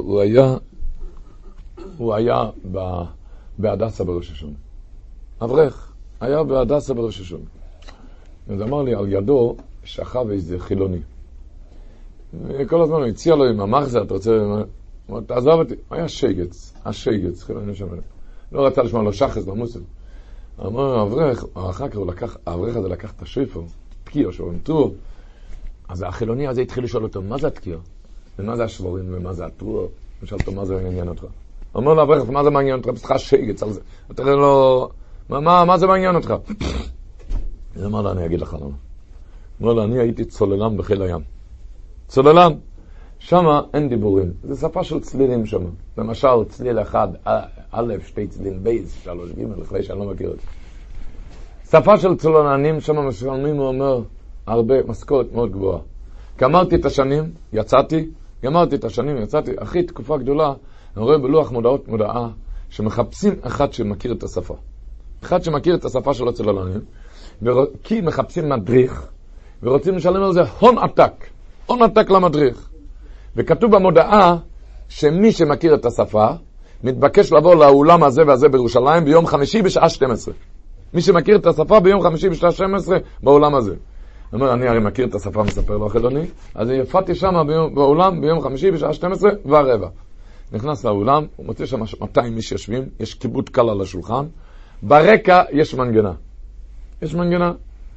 Speaker 1: הוא היה בהדסה בראש השונה. אברך, היה בהדסה בראש השונה. אז אמר לי, על ידו שכב איזה חילוני. וכל הזמן הוא הציע לו עם המחזה, אתה רוצה... תעזב אותי. היה שייגץ, חילוני שם. לא רצה לשמוע לו שחס במוסל. אמר, אברך, אחר כך האברך הזה לקח את השיפר, תקיעו, שהוא נטור. אז החילוני הזה התחיל לשאול אותו, מה זה התקיעו? ומה זה השבורים, ומה זה הטרור? ושאל אותו, מה זה מעניין אותך? אמר לו, אברך, מה זה מעניין אותך? בסך שייגץ על זה. תראה לו, מה זה מעניין אותך? אז אמר לו, אני אגיד לך למה. אמר לו, אני הייתי צוללן בחיל הים. צוללן. שמה אין דיבורים. זה שפה של צלילים שמה. למשל, צליל אחד, א', 2 צלילים, בייס, 3 ג', אחרי שאני לא מכיר את זה. שפה של צוללנים שמה משלמים, הוא אומר, הרבה, משכורת מאוד גבוהה. גמרתי את השנים, יצאתי, אחי, תקופה גדולה, אני רואה בלוח מודעה, שמחפשים אחד שמכיר את השפה. אחד שמכיר את השפה של הצוללנים, כי מחפשים מדריך, ורוצים לשלם על זה הון עתק למדריך. וכתוב במודעה, שמי שמכיר את השפה, מתבקש לבוא לאולם הזה והזה בירושלים, ביום חמישי בשעה 12. מי שמכיר את השפה, ביום חמישי בשעה 12, באולם הזה. הוא אומר, אני הרי מכיר את השפה, מספר לו החילוני, אז אני יפתי שם באולם, ביום חמישי בשעה 12 ורבע. נכנס לאולם, הוא מוצא שם 200 איש יושבים, יש כיבוד קל על השולחן, ברקע יש מנגנה. יש מנגנה,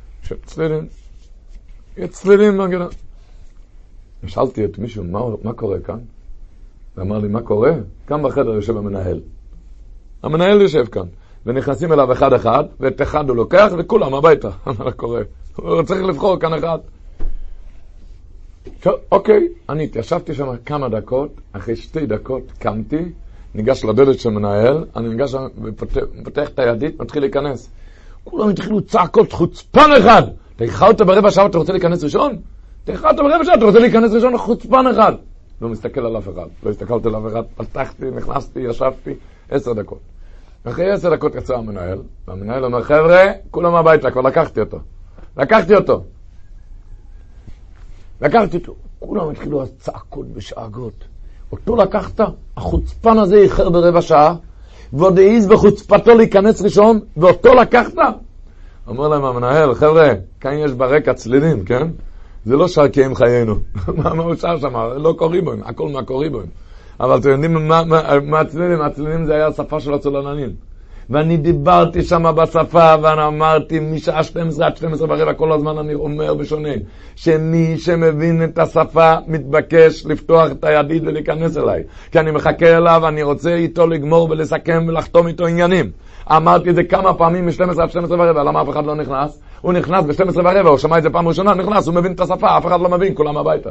Speaker 1: צלילים מנגנה. שאלתי את מישהו, מה קורה כאן? ואמר לי, מה קורה? כאן בחדר יושב המנהל. המנהל יושב כאן, ונכנסים אליו אחד, ואת אחד הוא לוקח, וכולם הביתה. מה קורה? הוא צריך לבחור כאן אחד. אוקיי, אני התיישבתי שם כמה דקות, אחרי 2 דקות קמתי, ניגש לדלת של מנהל, אני ניגש ופותח את הידית, מתחיל להיכנס. כולם התחילו צעקות, חוצפן אחד. תאכלת ברבע שעה, אתה רוצה להיכנס ראשון? תאכלת ברבע שעה, אתה רוצה להיכנס ראשון, חוצפן אחד. לא מסתכל על אף אחד. לא הסתכלתי על אף אחד, פתחתי, נכנסתי, ישבתי, 10 דקות. אחרי 10 דקות יצא המנהל, והמנהל אומר, חבר'ה, כולם הביתה, כבר לקחתי אותו. כולם התחילו צעקות בשאגות. אותו לקחת, החוצפן הזה איחר ברבע שעה, ועוד העיז בחוצפתו להיכנס ראשון, ואותו לקחת? אומר להם המנהל, חבר'ה, כאן יש ברקע צלילים, כן? זה לא שרקי עם חיינו. מה הוא שר שם? לא קורי בהם, הכל מה קורי בהם. אבל אתם יודעים מה הצלילים? הצלילים זה היה השפה של הצוללנים. ואני דיברתי שם בשפה, ואני אמרתי, משעה 12 עד 12 ורבע, כל הזמן אני אומר בשונה, שמי שמבין את השפה מתבקש לפתוח את הידית ולהיכנס אליי. כי אני מחכה אליו, אני רוצה איתו לגמור ולסכם ולחתום איתו עניינים. אמרתי את זה כמה פעמים מ-12 עד 12 ורבע, למה אף אחד לא נכנס? הוא נכנס ב-12 ורבע, הוא שמע את זה פעם ראשונה, נכנס, הוא מבין את השפה, אף אחד לא מבין, כולם הביתה.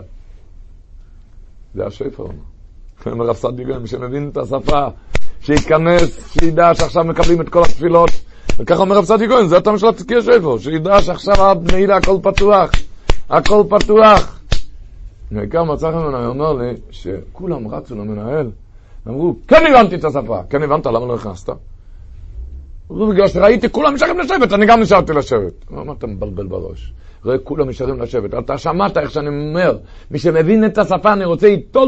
Speaker 1: זה השפר. רב סדיגון, שמבין את השפה, שיכנס, שידע שעכשיו מקבלים את כל התפילות, וככה אומר רב סדיגון, זה הטעם של התזכיר שפר, שידע שעכשיו נעילה הכל פתוח. בעיקר מצא חמנה, אומר לי, שכולם רצו למנהל, אמרו, כן הבנתי את השפה, כן הבנת, למה לא נכנסת? בגלל שראיתי, כולם נשארים לשבת, אני גם נשארתי לשבת. מה אתה מבלבל בראש? ראה, כולם נשארים לשבת. אתה שמעת איך שאני אומר, מי שמבין את השפה, אני רוצה איתו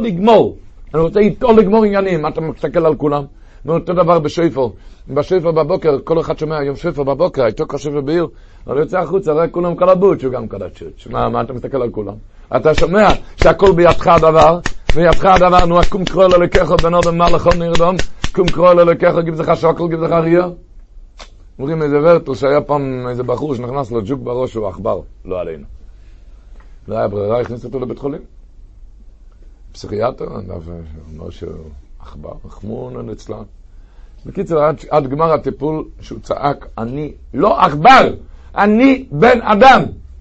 Speaker 1: לגמור עניינים. אתה מסתכל על כולם? אותו דבר בשופר בבוקר, כל אחד שומע יום שופר בבוקר, איתו כשופר בעיר, אבל יוצא החוצה, ראה כולם קלבוט, שהוא גם קלצ'וץ'. מה אתה מסתכל על כולם? אתה שומע שהכל בידך הדבר, נו, קום קרוא לו לקחו בן אדם מה לכל נרדום, קום קרוא לו לקחו, גיב זכה שוקל, גיב זכה ריו. אומרים איזה ורטוס שהיה פעם איזה בחור שנכנס לו ג'וק בראש הוא עכבר, לא עלינו. לא היה ברירה, הכניס אותו לבית חולים. פסיכיאטר, אומר שהוא עכבר, חמון נצלן. בקיצור, עד גמר הטיפול שהוא צעק, אני לא עכבר, אני בן אדם.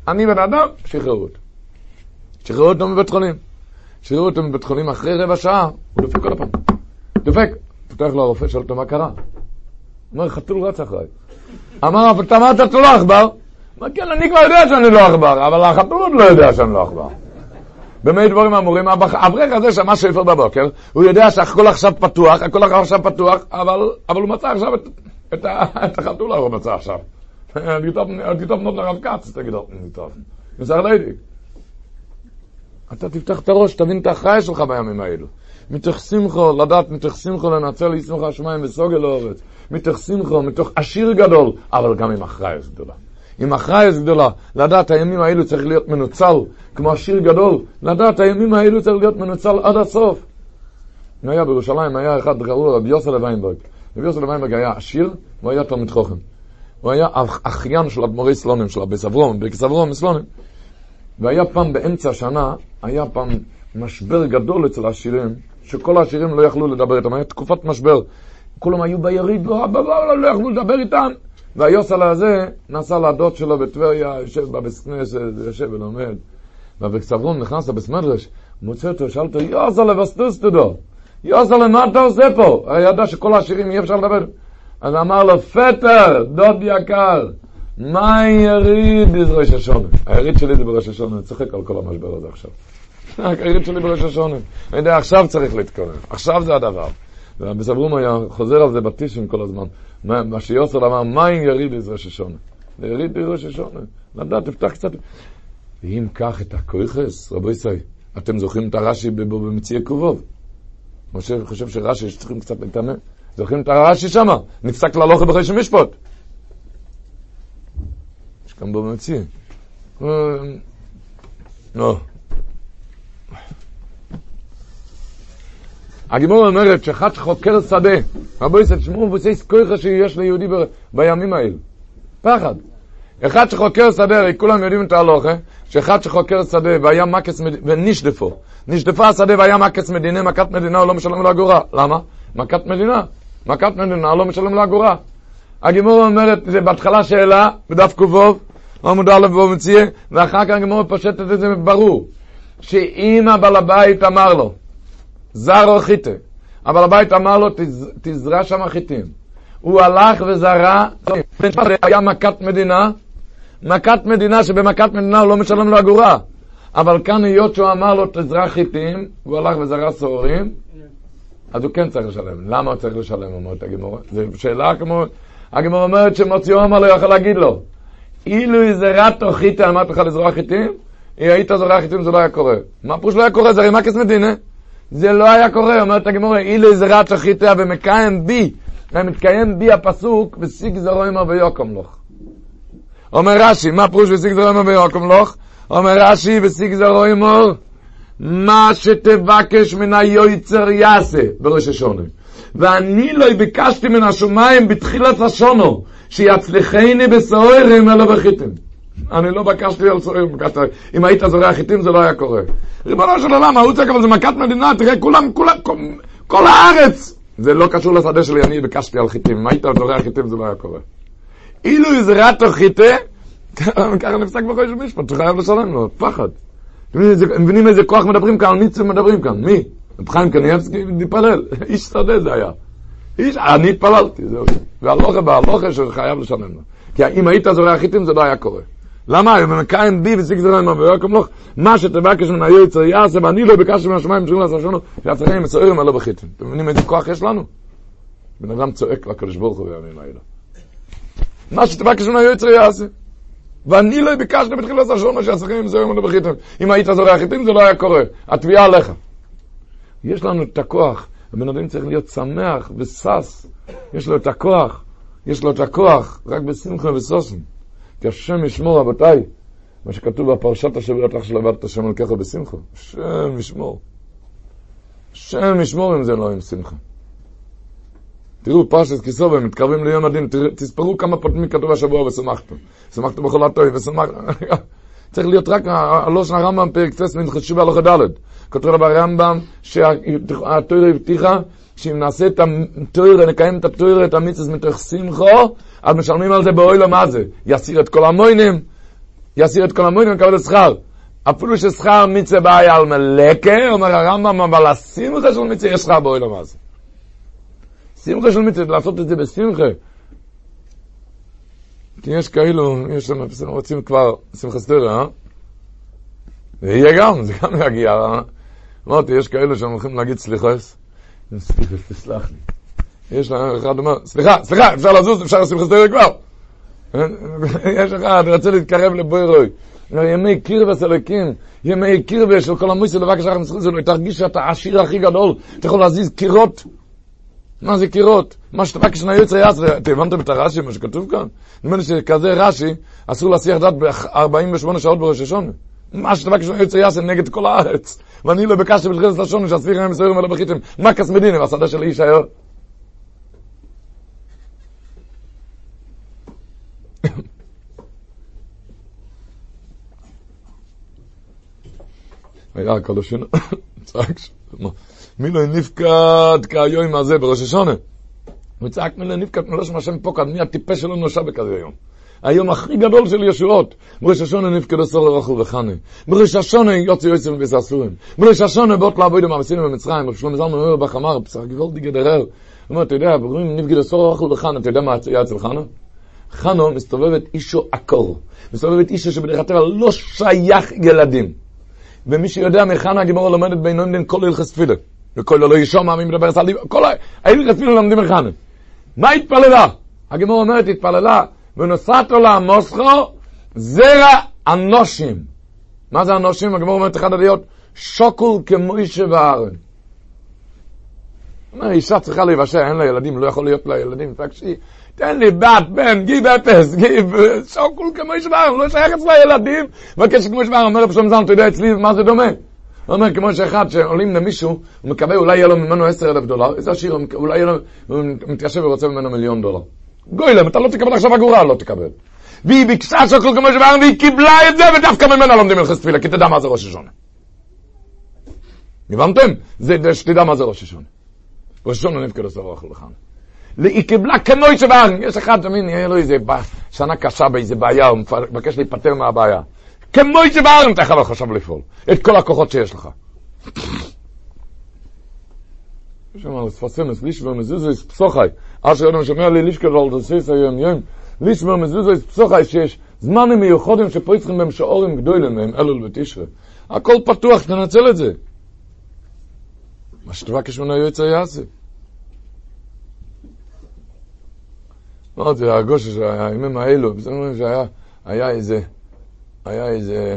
Speaker 1: שחררו אותו מבית חולים. אחרי רבע שעה, הוא דופק כל הפעם. פותח לו הרופא, שואל אותו מה קרה. אומר, חתול רץ אחריי. אמר, אבל אתה אמרת אתה לא עכבר? אמר, כן, אני כבר יודע שאני לא עכבר, אבל החתול עוד לא יודע שאני לא עכבר. במי דברים אמורים, האברך הזה שמע שפר בבוקר, הוא יודע שהכל עכשיו פתוח, אבל הוא מצא עכשיו את החתול, הוא מצא עכשיו. תיטוב נות לרב קץ, תגיד, ניטוב. נצטרך לידיק. אתה תפתח את הראש, תבין את האחראי שלך בימים האלו. מתוך שמחו, לנצל ישמח השמיים וסוגל לאורץ. מתוך שמחו, מתוך עשיר גדול, אבל גם עם אחראיות גדולה. לדעת הימים האלו צריך להיות מנוצל, כמו עשיר גדול. לדעת הימים האלו צריך להיות מנוצל עד הסוף. היה בירושלים, היה אחד ראו רבי יוסף לויינברג. רבי יוסף לויינברג היה עשיר, הוא היה תלמיד חוכם. הוא היה אחיין של אדמו"רי סלונים, של רבי סברום, בקסברום סלונים. והיה פעם באמצע השנה, היה פעם משבר גדול אצל העשירים, שכל העשירים לא יכלו לדבר איתם. היה תקופת משבר. כולם היו ביריד, לא יכלו לדבר איתם. והיוסל הזה נסע לדוד שלו בטבריה, יושב בבסכנסת, יושב ולומד. ובקסברום נכנס לבסמדרש, מוצא אותו, שאל אותו, יוסל, לבסטוס תדו. יוסל, מה אתה עושה פה? הוא ידע שכל העשירים אי אפשר לדבר. אז אמר לו, פטר, דוד יקר, מה יריד בראש השונה? היריד שלי זה בראש השונה, אני צוחק על כל המשבר הזה עכשיו. היריד שלי בראש השונה. אני יודע, עכשיו צריך להתכונן, עכשיו זה הדבר. ובסברום היה חוזר על זה בתישים כל הזמן. מה שיוסל אמר, מה יריד בראש השונה? יריד בראש השונה. לדעת, תפתח קצת. ואם כך את הכויחס, רבו ישראל, אתם זוכרים את הרש"י במציאי קובוב? משה חושב שרש"י שצריכים קצת להתאמן. זוכרים את הרש"י שמה? נפסק להלוכה בחיש המשפט. יש כאן בו מציע. לא. הגימור אומרת שאחד שחוקר שדה, רבו ישראל, שמעו מבוסס כויחס שיש ליהודי בימים האלה. פחד. אחד שחוקר שדה, הרי כולם יודעים את ההלוכה, שאחד שחוקר שדה והיה מקס ונשדפו. נשדפה השדה והיה מקס מדינה, מכת מדינה הוא לא משלם לאגורה. למה? מכת מדינה הוא לא משלם לאגורה. הגימור אומרת, זה בהתחלה שאלה, בדף קובוב, עמוד א' ובו מציע, ואחר כך הגימור פושטת את זה ברור. שאם הבעל הבית אמר לו, זר או חיטה, הבעל הבית אמר לו, תזרע שם חיטים. הוא הלך וזרע, היה מכת מדינה שבמכת מדינה הוא לא משלם לו אגורה. אבל כאן היות שהוא אמר לו תזרע חיטים, הוא הלך וזרע שעורים, אז הוא כן צריך לשלם. למה הוא צריך לשלם? אומרת הגמרא. זו שאלה כמו, הגמרא אומרת שמוציאו אמר לא יכול להגיד לו. אילו זרעתו חיטה, אמרת לך לזרוע חיטים? היית זרע חיטים זה לא היה קורה. מה פרוש לא היה קורה? זה הרי מכת מדינה. זה לא היה קורה, אומרת הגמרא, אילו זרעתו חיטה ומקיים בי, ומתקיים בי הפסוק, וסיג זרוע ויוקם לך. אומר רש"י, מה פרוש וסיג זרוע ויוקם לך? אומר רש"י וסיג זרוע מה שתבקש מן היוצר יעשה בראש השונה. ואני לא ביקשתי מן השמיים בתחילת השונו, שיצליחני בסעורים אלא בחיטים. אני לא בקשתי על סעורים, אם היית זורע חיטים זה לא היה קורה. ריבונו של עולם, הוא צעק, אבל זה מכת מדינה, תראה, כל הארץ. זה לא קשור לשדה שלי, אני ביקשתי על חיטים. אם היית זורע חיטים זה לא היה קורה. אילו יזרעת חיטה, ככה נפסק בחודש משפט, אתה חייב לשלם לו, פחד. מבינים איזה כוח מדברים כאן, על ניצים מדברים כאן, מי? חיים קניאבסקי דיפלל, איש שדה זה היה. אני התפללתי, זהו. והלוכה שחייב לשלם לו. כי אם היית זורע חיטים זה לא היה קורה. למה? אם מקיים בי וסיג זרוע ויוקם לך, מה שתבקש מן היוצר יעשה, ואני לא ביקשתי מן השמיים בשביל לעשות שונו, שיצליחני בסעורים אלא בחיטים. אתם מבינים איזה כוח יש לנו? בן אדם צועק לקדוש ברוך הוא בימים האלה. מה שתבקש מן היוצר יעשה. ואני לא ביקשתי בתחילת השונה שיצליחני בסעורים אלא בחיטים. אם היית זורע חיטים זה לא היה קורה. התביעה עליך. יש לנו את הכוח. הבן אדם צריך להיות שמח וסס. יש לו את הכוח. יש לו את הכוח רק בשמחה וסוסם. כי השם ישמור, רבותיי, מה שכתוב בפרשת השבוע לך של עבדת השם על ככה בשמחה. השם ישמור. השם ישמור אם זה לא עם שמחה. תראו, פרשת כיסוב, הם מתקרבים ליום הדין, תספרו כמה פתמי כתוב השבוע ושמחתם. שמחתם בכל הטוב ושמחתם. צריך להיות רק הלושן הרמב"ם פרק צס ונתחשו בהלוך הדלת. כתוב ברמב"ם שהתורה הבטיחה שאם נעשה את התורה, נקיים את התורה, את המצוות מתוך שמחו, אז משלמים על זה באוילום מה זה? יסיר את כל המוינים, וקבל את שכר. אפילו ששכר מצווה בעיה על מלאקה, אומר הרמב"ם, אבל השמחה של מצווה יש שכר באוילום מה זה. שמחה של מצווה, לעשות את זה בשמחה. כי יש כאלו, יש לנו, רוצים כבר שמחה סתירה, זה יהיה גם, זה גם יגיע. אמרתי, יש כאלו שהם הולכים להגיד סליחס, תסלח לי. יש לה אחד אומר, סליחה, אפשר לזוז, אפשר לשים חסדרי כבר. יש אחד, רצה להתקרב לבוירוי. ימי קירבה סלקים, ימי קירבה של כל המויסי לבקש אחר מסחר, זה לא, תרגיש שאתה העשיר הכי גדול, אתה יכול להזיז קירות. מה זה קירות? מה שתבקש מהיוצר יעשה, אתם הבנתם את הרש"י, מה שכתוב כאן? נדמה לי שכזה רש"י, אסור להסיח דת ב-48 שעות בראש השונה. מה שתבקש מהיוצר יעשה נגד כל הארץ. ואני לא בקשתי בתחילת השונה, שהספיח להם מסוירים אלא בחיתם. מה כסמדינים, והשדה של איש היום? היה הקדושינו, צעק מי לא נפקד כהיום הזה בראש השונה? הוא צעק מי לא נפקד, מלא שם השם פוקד, מי הטיפש שלו נושע בכזה היום? היום הכי גדול של ישועות. בראש השונה נפקד אסור לרחל וחנה. בראש השונה יוצא יועצים ובססורים. בראש השונה באות לעבוד עם המסינים במצרים, בשלום זלמן אומר בחמר, פסח גבול דיגדרר. הוא אומר, אתה יודע, בגרועים נפקד אסור לרחל וחנה, אתה יודע מה היה אצל חנה? חנה מסתובבת אישו עקור. מסתובבת אישו שבדרך הטבע לא שייך ילדים. ומי שיודע מחנה הגימורה לומדת בינם דין כל הלכס תפילה. וכל לא ישומע מי מדבר על כל הלכס תפילה לומדים מחנה. מה התפללה? הגימורה אומרת התפללה ונוסעת לו לעמוסכו זרע אנושים. מה זה אנושים? הגימורה אומרת אחד הדעות שוקול כמוישה וארון. אישה צריכה להיוושע, אין לה ילדים, לא יכול להיות לה ילדים. תקשי, תן לי בת, בן, גיב אפס, גיב שוקול כמוישה וארון, לא שייך אצלה ילדים. וכש כמוישה וארון אומר בשלום זלמן, אתה יודע אצלי מה זה דומה? הוא אומר כמו שאחד שעולים למישהו, הוא מקווה אולי יהיה לו ממנו $10,000, איזה עשיר, אולי יהיה לו, הוא מתיישב ורוצה ממנו $1,000,000. גוילם, אתה לא תקבל עכשיו אגורה, לא תקבל. והיא ביקשה שוקול כמו שבארון, והיא קיבלה את זה, ודווקא ממנה לומדים הלכס תפילה, כי תדע מה זה ראש השונה. הבנתם? זה שתדע מה זה ראש השונה. ראש השונה נפקד אסור לרחל וחנה. היא קיבלה כמו שבארון, יש אחד, תמיד, יהיה לו איזה שנה קשה באיזה בעיה, הוא מבקש להיפטר מהבעיה. כמו שבארון, אתה יכול עכשיו לפעול. את כל הכוחות שיש לך. יש שם על ספסמס, לישבר, מזוזו, פסוחי. אשר אדם שומע לי לישקר על דוסיס היום יום, לישמר מזוזו פסוחה שיש זמנים מיוחדים שפריצחים בהם שעורים גדולים מהם אלול ותשרה. הכל פתוח, תנצל את זה. מה שתבקש ממנו יועצר יעשה. לא, זה הרגוש שהימים האלו, היה איזה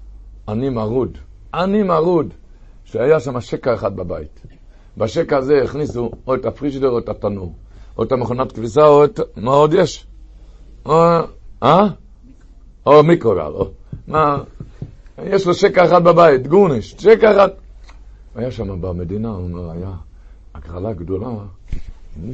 Speaker 1: עני מרוד, שהיה שם שקע אחד בבית. בשקע הזה הכניסו או את הפרישדר או את התנור, או את המכונת כביסה, או את... מה עוד יש? או מיקרוגל, מה? יש לו שקע אחד בבית, גורניש, שקע אחד. היה שם במדינה, הוא אומר, היה הגרלה גדולה, מי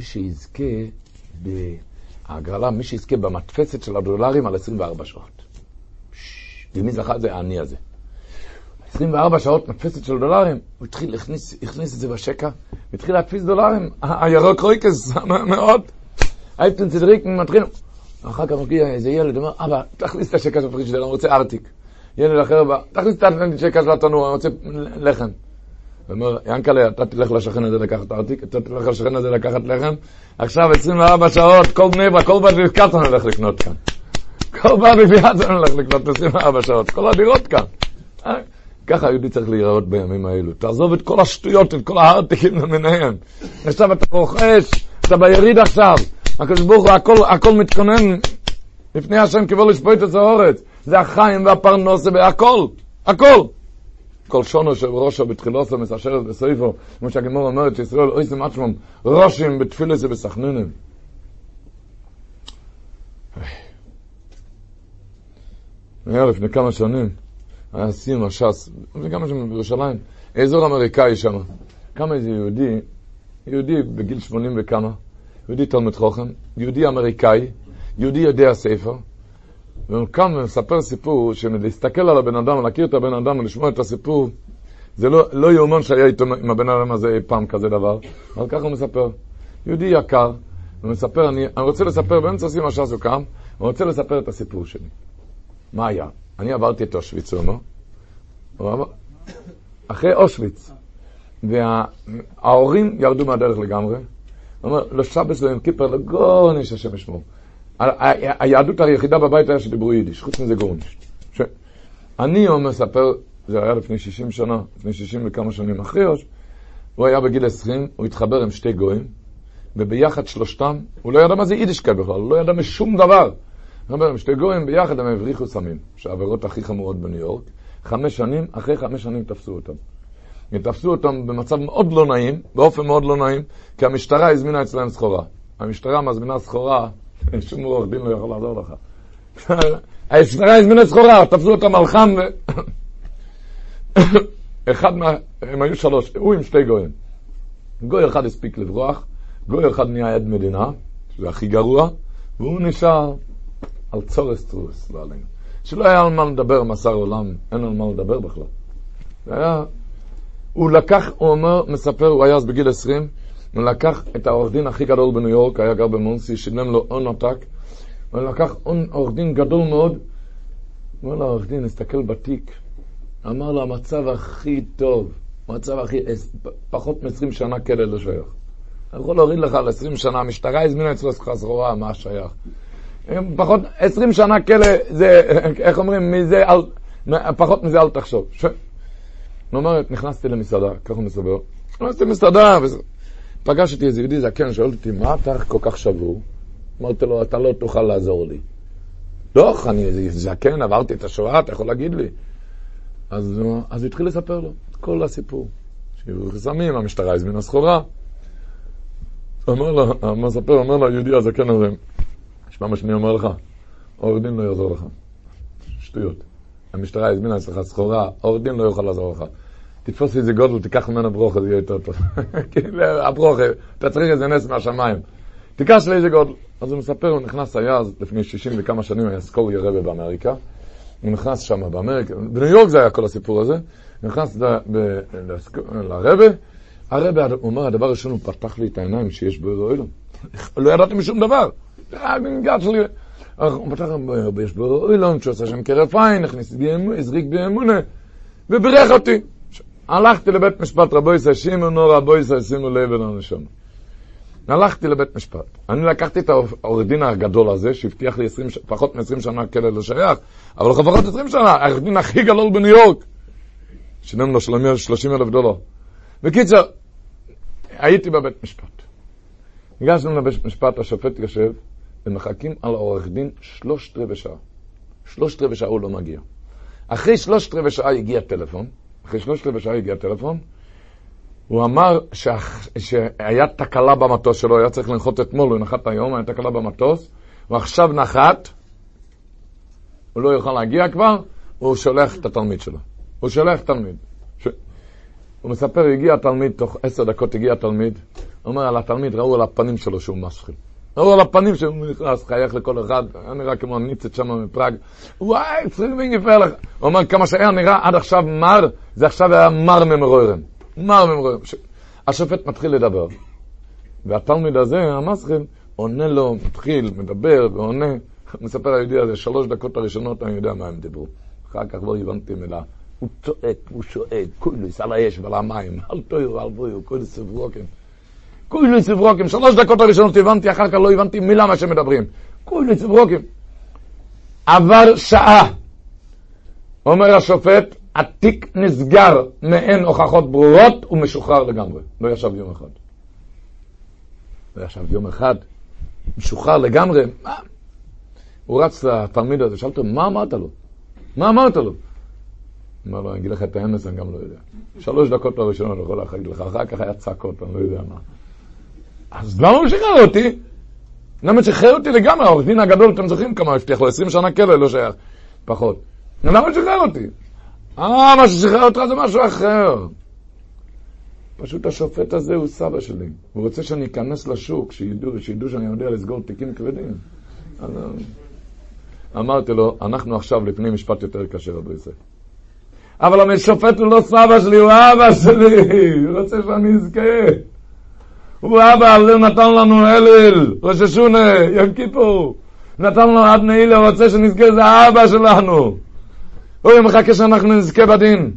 Speaker 1: שיזכה במתפסת של הדולרים על 24 שעות. ומי זכה זה העני הזה. 24 שעות מתפסת של דולרים, הוא התחיל, הכניס את זה בשקע, והתחיל להדפיס דולרים, הירוק רויקס, מאוד. הייפטן צדריק, מתחיל, אחר כך מגיע איזה ילד, אומר, אבא, תכניס את השקע של פרישדר, אני רוצה ארטיק. ילד אחר בא, תכניס את השקע של התנור, אני רוצה לחם. הוא אומר, ינקלה, אתה תלך לשכן הזה לקחת ארטיק, אתה תלך לשכן הזה לקחת לחם, עכשיו 24 שעות, כל בני ברק, כל בת בקטן הולך לקנות כאן. כל בת בקטן הולך לקנות 24 שעות, כל הדירות כאן. ככה היהודי צריך להיראות בימים האלו. תעזוב את כל השטויות, את כל הארטיקים למיניהם. עכשיו אתה רוכש, אתה ביריד עכשיו. הקדוש ברוך הוא, הכל מתכונן לפני השם כבוא לשפוט את הארץ. זה החיים והפרנוסה והכל. הכל. כל שונו שבראשו בתחילוסו מסשרת בסויפו. כמו שהגמור אומרת שישראל עושים עצמם ראשים בתפילס ובסכנונים. היה לפני כמה שנים. היה סיום השס, וגם שם בירושלים, אזור אמריקאי שם. כמה איזה יהודי בגיל 80 וכמה, יהודי תלמיד חכם, יהודי אמריקאי, יהודי יודע ספר, והוא קם ומספר סיפור, שלהסתכל על הבן אדם, להכיר את הבן אדם ולשמוע את הסיפור, זה לא יאומן שהיה איתו עם הבן אדם הזה פעם כזה דבר, אבל ככה הוא מספר. יהודי יקר, הוא מספר, אני רוצה לספר, באמצע סיום השס הוא קם, הוא רוצה לספר את הסיפור שלי. מה היה? אני עברתי את אושוויץ, הוא אמר, אחרי אושוויץ, וההורים ירדו מהדרך לגמרי, הוא אומר, לא שבס לא עם כיפר, לא גורניש השם ישמור. היהדות היחידה בבית היה שדיברו יידיש, חוץ מזה גורניש. אני מספר, זה היה לפני 60 שנה, לפני 60 וכמה שנים אחרי אוש, הוא היה בגיל 20, הוא התחבר עם שתי גויים, וביחד שלושתם, הוא לא ידע מה זה יידישקה בכלל, הוא לא ידע משום דבר. הם שתי גויים ביחד הם הבריחו סמים, שהעבירות הכי חמורות בניו יורק. 5 שנים, אחרי 5 שנים תפסו אותם. תפסו אותם במצב מאוד לא נעים, באופן מאוד לא נעים, כי המשטרה הזמינה אצלהם סחורה. המשטרה מזמינה סחורה, שום עורך דין לא יכול לעזור לך. המשטרה הזמינה סחורה, תפסו אותם על חם, הם היו 3, הוא עם 2 גויים. גוי אחד הספיק לברוח, גוי אחד נהיה עד מדינה, שזה הכי גרוע, והוא נשאר על צורס טרוס, לא עלינו. שלא היה על מה לדבר, מסר עולם, אין על מה לדבר בכלל. הוא לקח, הוא אומר, מספר, הוא היה אז בגיל 20, הוא לקח את העורך דין הכי גדול בניו יורק, היה גר במונסי, שילם לו הון עתק, הוא לקח עורך דין גדול מאוד, הוא אומר לעורך דין, הסתכל בתיק, אמר לו, המצב הכי טוב, המצב הכי, פחות מ-20 שנה כלא לא שייך. אני יכול להוריד לך על 20 שנה, המשטרה הזמינה אצלו סחורה, מה שייך? פחות 20 שנה כלא, זה, איך אומרים, פחות מזה אל תחשוב. הוא אומר, נכנסתי למסעדה, ככה הוא מסבר, נכנסתי למסעדה, פגש אותי איזה יהודי זקן, שואל אותי, מה אתה כל כך שבור? אמרתי לו, אתה לא תוכל לעזור לי. לא, אני זקן, עברתי את השואה, אתה יכול להגיד לי. אז הוא התחיל לספר לו, כל הסיפור. שהיו חסמים, המשטרה הזמינה סחורה. אומר לו, המספר אומר לו, יהודי הזקן הזה, שמע מה שאני אומר לך, עורך דין לא יעזור לך. שטויות. המשטרה הזמינה אצלך סחורה, עורך דין לא יוכל לעזור לך. תתפוס איזה גודל, תיקח ממנו ברוכה, זה יהיה יותר טוב. הברוכה, אתה צריך איזה נס מהשמיים. תיקח שלי איזה גודל. אז הוא מספר, הוא נכנס, היה אז לפני 60 וכמה שנים, היה סקורי רבה באמריקה. הוא נכנס שם באמריקה, בניו יורק זה היה כל הסיפור הזה. הוא נכנס לרבה, הרבה אומר, הדבר ראשון, הוא פתח לי את העיניים שיש בו אלוהים. לא ידעתי משום דבר. גד שלי, הוא פתח, יש בו אילון, שהוא עושה שם קרב עין, הזריק באמונה, וברך אותי. הלכתי לבית משפט רבו ישראל, שימו נור רבו ישראל, שימו לב אלינו שם. הלכתי לבית משפט. אני לקחתי את העורך דין הגדול הזה, שהבטיח לי פחות מ-20 שנה כלא לא שייך, אבל לפחות 20 שנה, העורך דין הכי גדול בניו יורק. שילם לו $30,000. בקיצר, הייתי בבית משפט. הגענו לבית משפט, השופט יושב, ומחכים על העורך דין 3/4 שעה. 3/4 שעה הוא לא מגיע. אחרי 3/4 שעה הגיע טלפון, הוא אמר שהיה תקלה במטוס שלו, היה צריך לנחות אתמול, הוא נחת היום, היה תקלה במטוס, הוא עכשיו נחת, הוא לא יוכל להגיע כבר, הוא שולח את התלמיד שלו. הוא שולח תלמיד. הוא מספר, הגיע תלמיד, תוך 10 דקות הגיע תלמיד, הוא אומר על התלמיד, ראו על הפנים שלו שהוא משחיל. ראו על הפנים שהוא נכנס, חייך לכל אחד, היה נראה כמו ניצת שם מפראג. וואי, צריך להינגפר לך. הוא אומר, כמה שהיה נראה עד עכשיו מר, זה עכשיו היה מר ממרוירם. השופט מתחיל לדבר. והתלמיד הזה, המשחיל, עונה לו, מתחיל, מדבר ועונה. מספר היהודי הזה, 3 דקות הראשונות, אני יודע מה הם דיברו. אחר כך לא הבנתי מילה. הוא צועק, הוא שואג, כולוס על האש ועל המים, אל תוירו, אל בוירו, כולוס סברוקים. 3 דקות הראשונות הבנתי, אחר כך לא הבנתי מילה מה שמדברים. כולוס סברוקים. עבר שעה. אומר השופט, התיק נסגר מאין הוכחות ברורות ומשוחרר לגמרי. לא ישב יום אחד. משוחרר לגמרי. מה? הוא רץ לתלמיד הזה, שאלת לו, מה אמרת לו? אמר לו, אני אגיד לך את האמס, אני גם לא יודע. 3 דקות הראשונות, אני יכול להגיד לך, אחר כך היה צעקות, אני לא יודע מה. אז למה הוא שחרר אותי? למה שחרר אותי לגמרי? העורך דין הגדול, אתם זוכרים כמה הבטיח לו, 20 שנה כלא, לא שייך, פחות. למה הוא שחרר אותי? מה ששחרר אותך זה משהו אחר. פשוט השופט הזה הוא סבא שלי. הוא רוצה שאני אכנס לשוק, שידעו שאני יודע לסגור תיקים כבדים. אמרתי לו, אנחנו עכשיו לפני משפט יותר קשה רבי ישראל. אבל השופט הוא לא סבא שלי, הוא אבא שלי. הוא רוצה שאני אזכה. הוא אבא, הוא נתן לנו אליל, ראש השונה, יום כיפור. נתן לנו עד נעילה, הוא רוצה שנזכה, זה האבא שלנו. הוא מחכה שאנחנו נזכה בדין.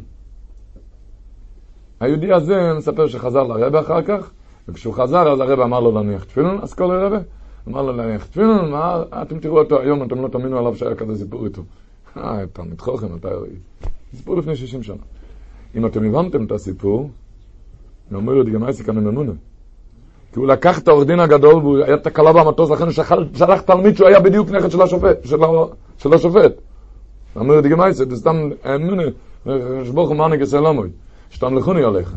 Speaker 1: היהודי הזה מספר שחזר לרבא אחר כך, וכשהוא חזר, אז הרבא אמר לו להניח תפילין, אז כל הרבא אמר לו להניח תפילין, אתם תראו אותו היום, אתם לא תאמינו עליו שהיה כזה סיפור איתו. אתה מתחוכם, אתה סיפור לפני 60 שנה. אם אתם הבנתם את הסיפור, אני אומר לו, גם הייתי כאן ממונה. כי הוא לקח את העורך דין הגדול, והוא היה תקלה במטוס, לכן הוא שלח תלמיד שהוא היה בדיוק נכד של השופט. אני אומר לו, גם הייתי, זה סתם אמונה, שברוך מה נגס אלמוי, שתמלכוני עליכם.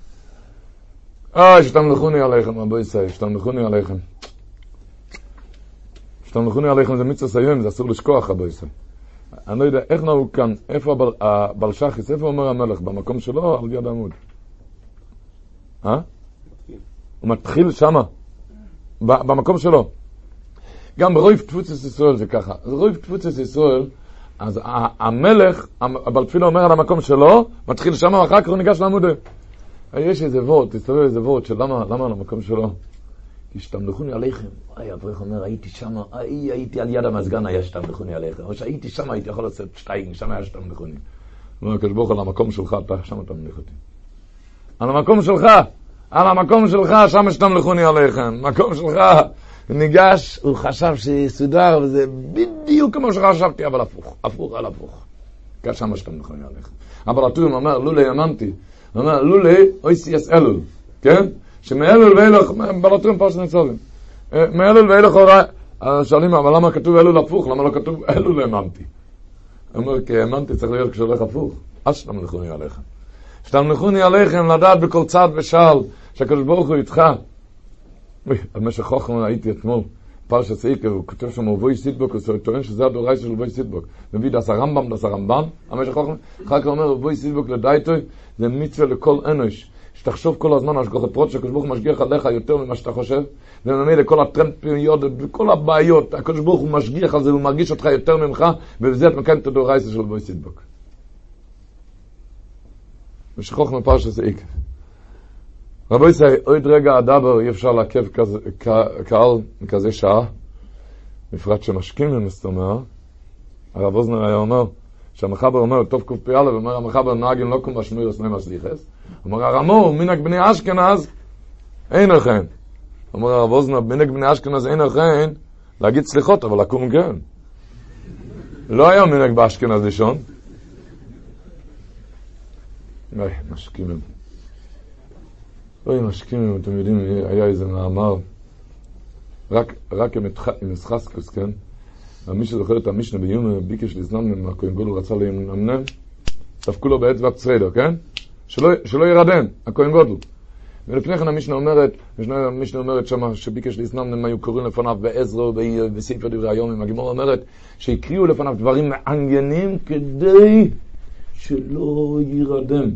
Speaker 1: שתמלכוני עליכם, רבו ישראל, שתמלכוני עליכם. שתמלכוני עליכם זה מצווה סיום, זה אסור לשכוח, רבו ישראל. אני לא יודע, איך נהוג כאן, איפה הבלשחיס, איפה אומר המלך, במקום שלו, על יד העמוד? הוא מתחיל שמה, במקום שלו. גם ברוב תפוצת ישראל זה ככה. ברוב תפוצת ישראל, אז המלך, אבל תפילה אומר על המקום שלו, מתחיל שמה, ואחר כך הוא ניגש לעמוד. יש איזה וורט, תסתובב איזה וורט, למה על המקום שלו? כי שתמלכוני עליכם. אברך אומר, הייתי שמה, הייתי על יד המזגן, היה שתמלכוני עליכם. או שהייתי שמה, הייתי יכול לעשות שטייגן, שמה היה שתמלכוני. הוא אומר, כשבוך על המקום שלך, אתה שמה תמלך אותי. על המקום שלך, שם שתמלכוני עליכם. מקום שלך, ניגש, הוא חשב שיסודר, וזה בדיוק כמו שחשבתי, אבל הפוך על הפוך. כשם שתמלכוני עליכם. אבל התורים אומר, לולי אמנתי, הוא אומר, לולי, אויסיאס אלול, כן? שמאלול ואילך, בלתרים פרש ניצובים. מאלול ואילך הוראה, שואלים, אבל למה כתוב אלול הפוך? למה לא כתוב אלול האמנתי? הוא אומר, כי האמנתי צריך להיות כשהולך הפוך. אז שתמלכוני עליכם. שתמלכוני עליכם לדעת בכל צד ושאל, שהקדוש ברוך הוא איתך. במשך חוכמה הייתי אתמול, פרשת סעיקה, הוא כותב שם ובוי סידבוק, הוא טוען שזה הדורייס של ובוי סידבוק. מביא דס הרמב"ם, המשך חוכמה, אחר כך אומר ובוי סידבוק לדייטוי, זה מצווה לכל אנוש. שתחשוב כל הזמן, השגוח הפרוט, שהקדוש ברוך הוא משגיח עליך יותר ממה שאתה חושב, וממילא כל הטרמפיות, כל הבעיות, הקדוש ברוך הוא משגיח על זה, הוא מרגיש אותך יותר ממך, ובזה את מקיים את הדורייס של ובוי סידבוק. משך חוכמה פרשת סעיקה. רבו ישראל, עוד רגע הדבר אי אפשר לעכב קהל מכזה שעה, בפרט שמשקים למסתומר. הרב אוזנר היה אומר, שהמחבר אומר, טוב קופי א', אומר המחבר נהגים לא כמו שמיר סמי מסליחס. אומר הרמו, מנהג בני אשכנז, אין לכם. אומר הרב אוזנר, מנהג בני אשכנז אין לכן להגיד סליחות, אבל לקום כן. לא היה מנהג באשכנז לישון. משכימים. משכימים, אתם יודעים, היה איזה מאמר, רק עם ישחסקוס, כן? מי שזוכר את המשנה ביום ביקש לזנם, הכהן גודל רצה להמנם, דפקו לו באצבע צריידר, כן? שלא ירדם, הכהן גודל. ולפני כן המשנה אומרת שמה, שביקש לזנם, היו קוראים לפניו בעזרו, בספר דברי היום, הגמרא אומרת, שהקריאו לפניו דברים מעניינים כדי שלא ירדם.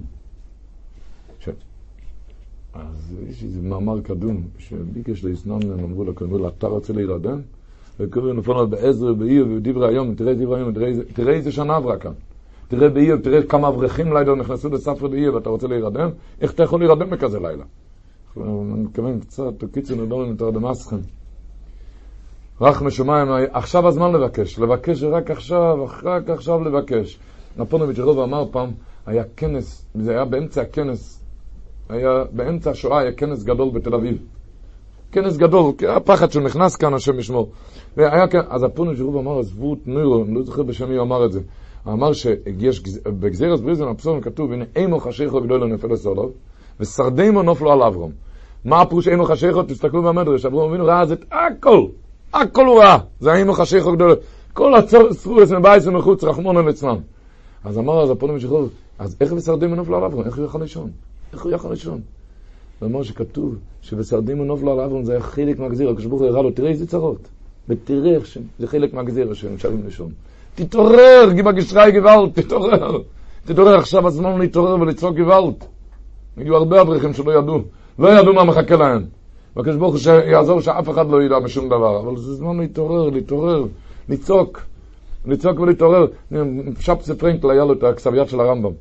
Speaker 1: אז יש איזה מאמר קדום, שביקש לזנם, אמרו לכהן גודל, אתה רוצה להירדם? וקוראים לפניו בעזרו, באיוב, ובדברי היום, תראה דברי היום, תראה איזה שנה עברה כאן. תראה באיוב, תראה כמה אברכים לילה נכנסו לספר באיוב, אתה רוצה להירדם? איך אתה יכול להירדם בכזה לילה? אני מתכוון קצת, קיצור נדורים יותר דמסכם. רח משומיים, עכשיו הזמן לבקש רק עכשיו לבקש. נפונוביץ' רוב אמר פעם, היה כנס, זה היה באמצע הכנס, באמצע השואה היה כנס גדול בתל אביב. כנס גדול, כי היה פחד שהוא נכנס כאן, השם ישמור. אז הפונוביץ' רוב אמר, עזבו את נירו, אני לא זוכר בשם מי הוא אמר את זה. הוא אמר שיש בגזירס בריזן הפסוק כתוב, הנה אימו חשיכו גדול נפל לסולוב, ושרדימו נופלו על אברהם. מה הפירוש אימו חשיכו? תסתכלו במדרש, אברהם אבינו ראה את הכל הוא ראה, זה אימו חשיכו גדול. כל הצרורס מבייס ומחוץ, רחמונו לצלם. אז אמר, אז הפונוביץ' רוב, אז איך ושרדימו נופלו על אברהם? איך הוא יכל לישון? הוא אמר שכתוב שבשרדימו נופלו על אברהם, זה היה חלק מהגזירה, כשברוך הוא הראה לו, תראה איזה צרות, ותראה איך זה חלק מהגזירה שהם שווים לישון. תתעורר, גיבה גשרי גוואלט, תתעורר, עכשיו הזמן להתעורר ולצעוק גוואלט. היו הרבה אברכים שלא ידעו מה מחכה להם. בקדוש ברוך הוא שיעזור שאף אחד לא ידע בשום דבר, אבל זה זמן להתעורר, לצעוק ולהתעורר. שבצה פרנקל היה לו את הכסב יד של הרמב"ם.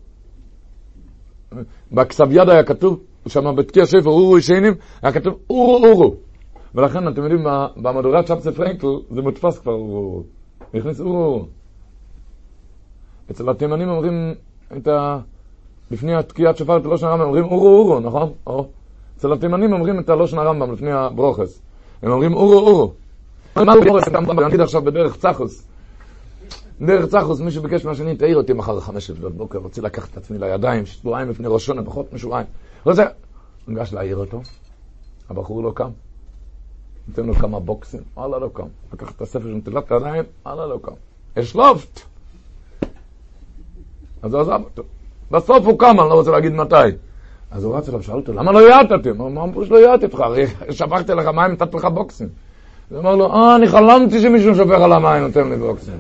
Speaker 1: בכסב יד היה כתוב, שם בתקיע שפר אורו ישנים, היה כתוב אורו. ולכן אתם יודעים, במדורת שבצה פרנקל זה מודפס כבר אורו. נכנס אורו. אצל התימנים אומרים לפני התקיעת שופר את הלושן הרמב"ם, אומרים אורו, נכון? אצל התימנים אומרים את הלושן הרמב"ם לפני הברוכס. הם אומרים אורו. מה ברוכס? אני אגיד עכשיו בדרך צחוס. דרך צחוס, מי שביקש מהשני, תעיר אותי מחר 5 לפנות בוקר, רוצה לקחת את עצמי לידיים, שבועיים לפני ראש שונה, פחות משבועיים. רוצה, ניגש להעיר אותו, הבחור לא קם. ניתן לו כמה בוקסים, לא קם. לקח את הספר של נטילת הידיים, לא קם. יש לופט. אז הוא עזב אותו. בסוף הוא קם, אני לא רוצה להגיד מתי. אז הוא רץ אליו, שאל אותו, למה לא יעטתי? מה פרוש לא יעטתי אותך? הרי שפכתי לך מים, נתת לך בוקסים. הוא אמר לו, אני חלמתי שמישהו שופך על המים, נותן לי בוקסים.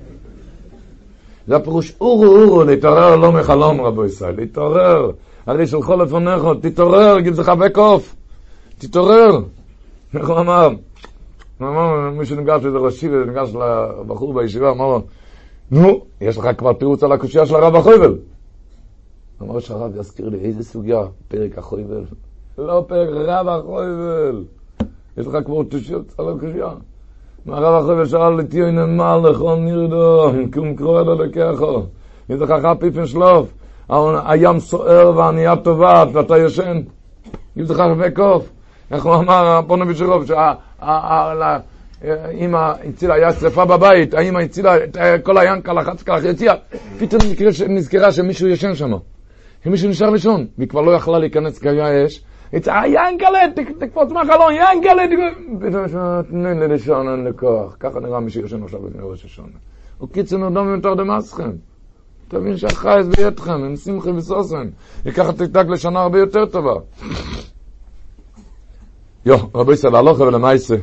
Speaker 1: זה הפירוש, אורו, להתעורר לא מחלום, רבו ישראל, להתעורר. הרי שלחו לפניך, תתעורר, גיד זה חבק עוף. תתעורר. איך הוא אמר? מי שניגש לזה ראשי, ניגש לבחור בישיבה, אמר לו, נו, יש לך כבר פירוץ על הקושייה של הרב החויבל. אמר שהרב יזכיר לי, איזה סוגיה? פרק החויבל. לא פרק, רב החויבל. יש לך כבר תושיות על הקושייה. הרב החויבל שאל לי, תהיו נמל לכל נרדו, כום קרוא לו לקחו. יש לך חפיפן שלוף. הים סוער והנייה טובה, ואתה ישן. יש לך חבקוף. איך הוא אמר, פונוביץ' רוב, האמא הצילה, היה שריפה בבית, האמא הצילה את כל הינקה לחץ ככה, הצילה. פתאום נזכרה שמישהו ישן שם. שמישהו נשאר לישון, והיא כבר לא יכלה להיכנס כי היה אש. הצילה, ינקלה, תקפוץ מהחלון, ינקלה, תנן לי לישון, אין לכוח. ככה נראה מי שישן עכשיו לפני ראש השונה. וקיצור נרדם יותר דמסכם. תבין שהחייס ביתכם, הם שמחי וסוסם. ייקח את תקתק לשנה הרבה יותר טובה. רבי ישראל, הלוכה ולמייסה.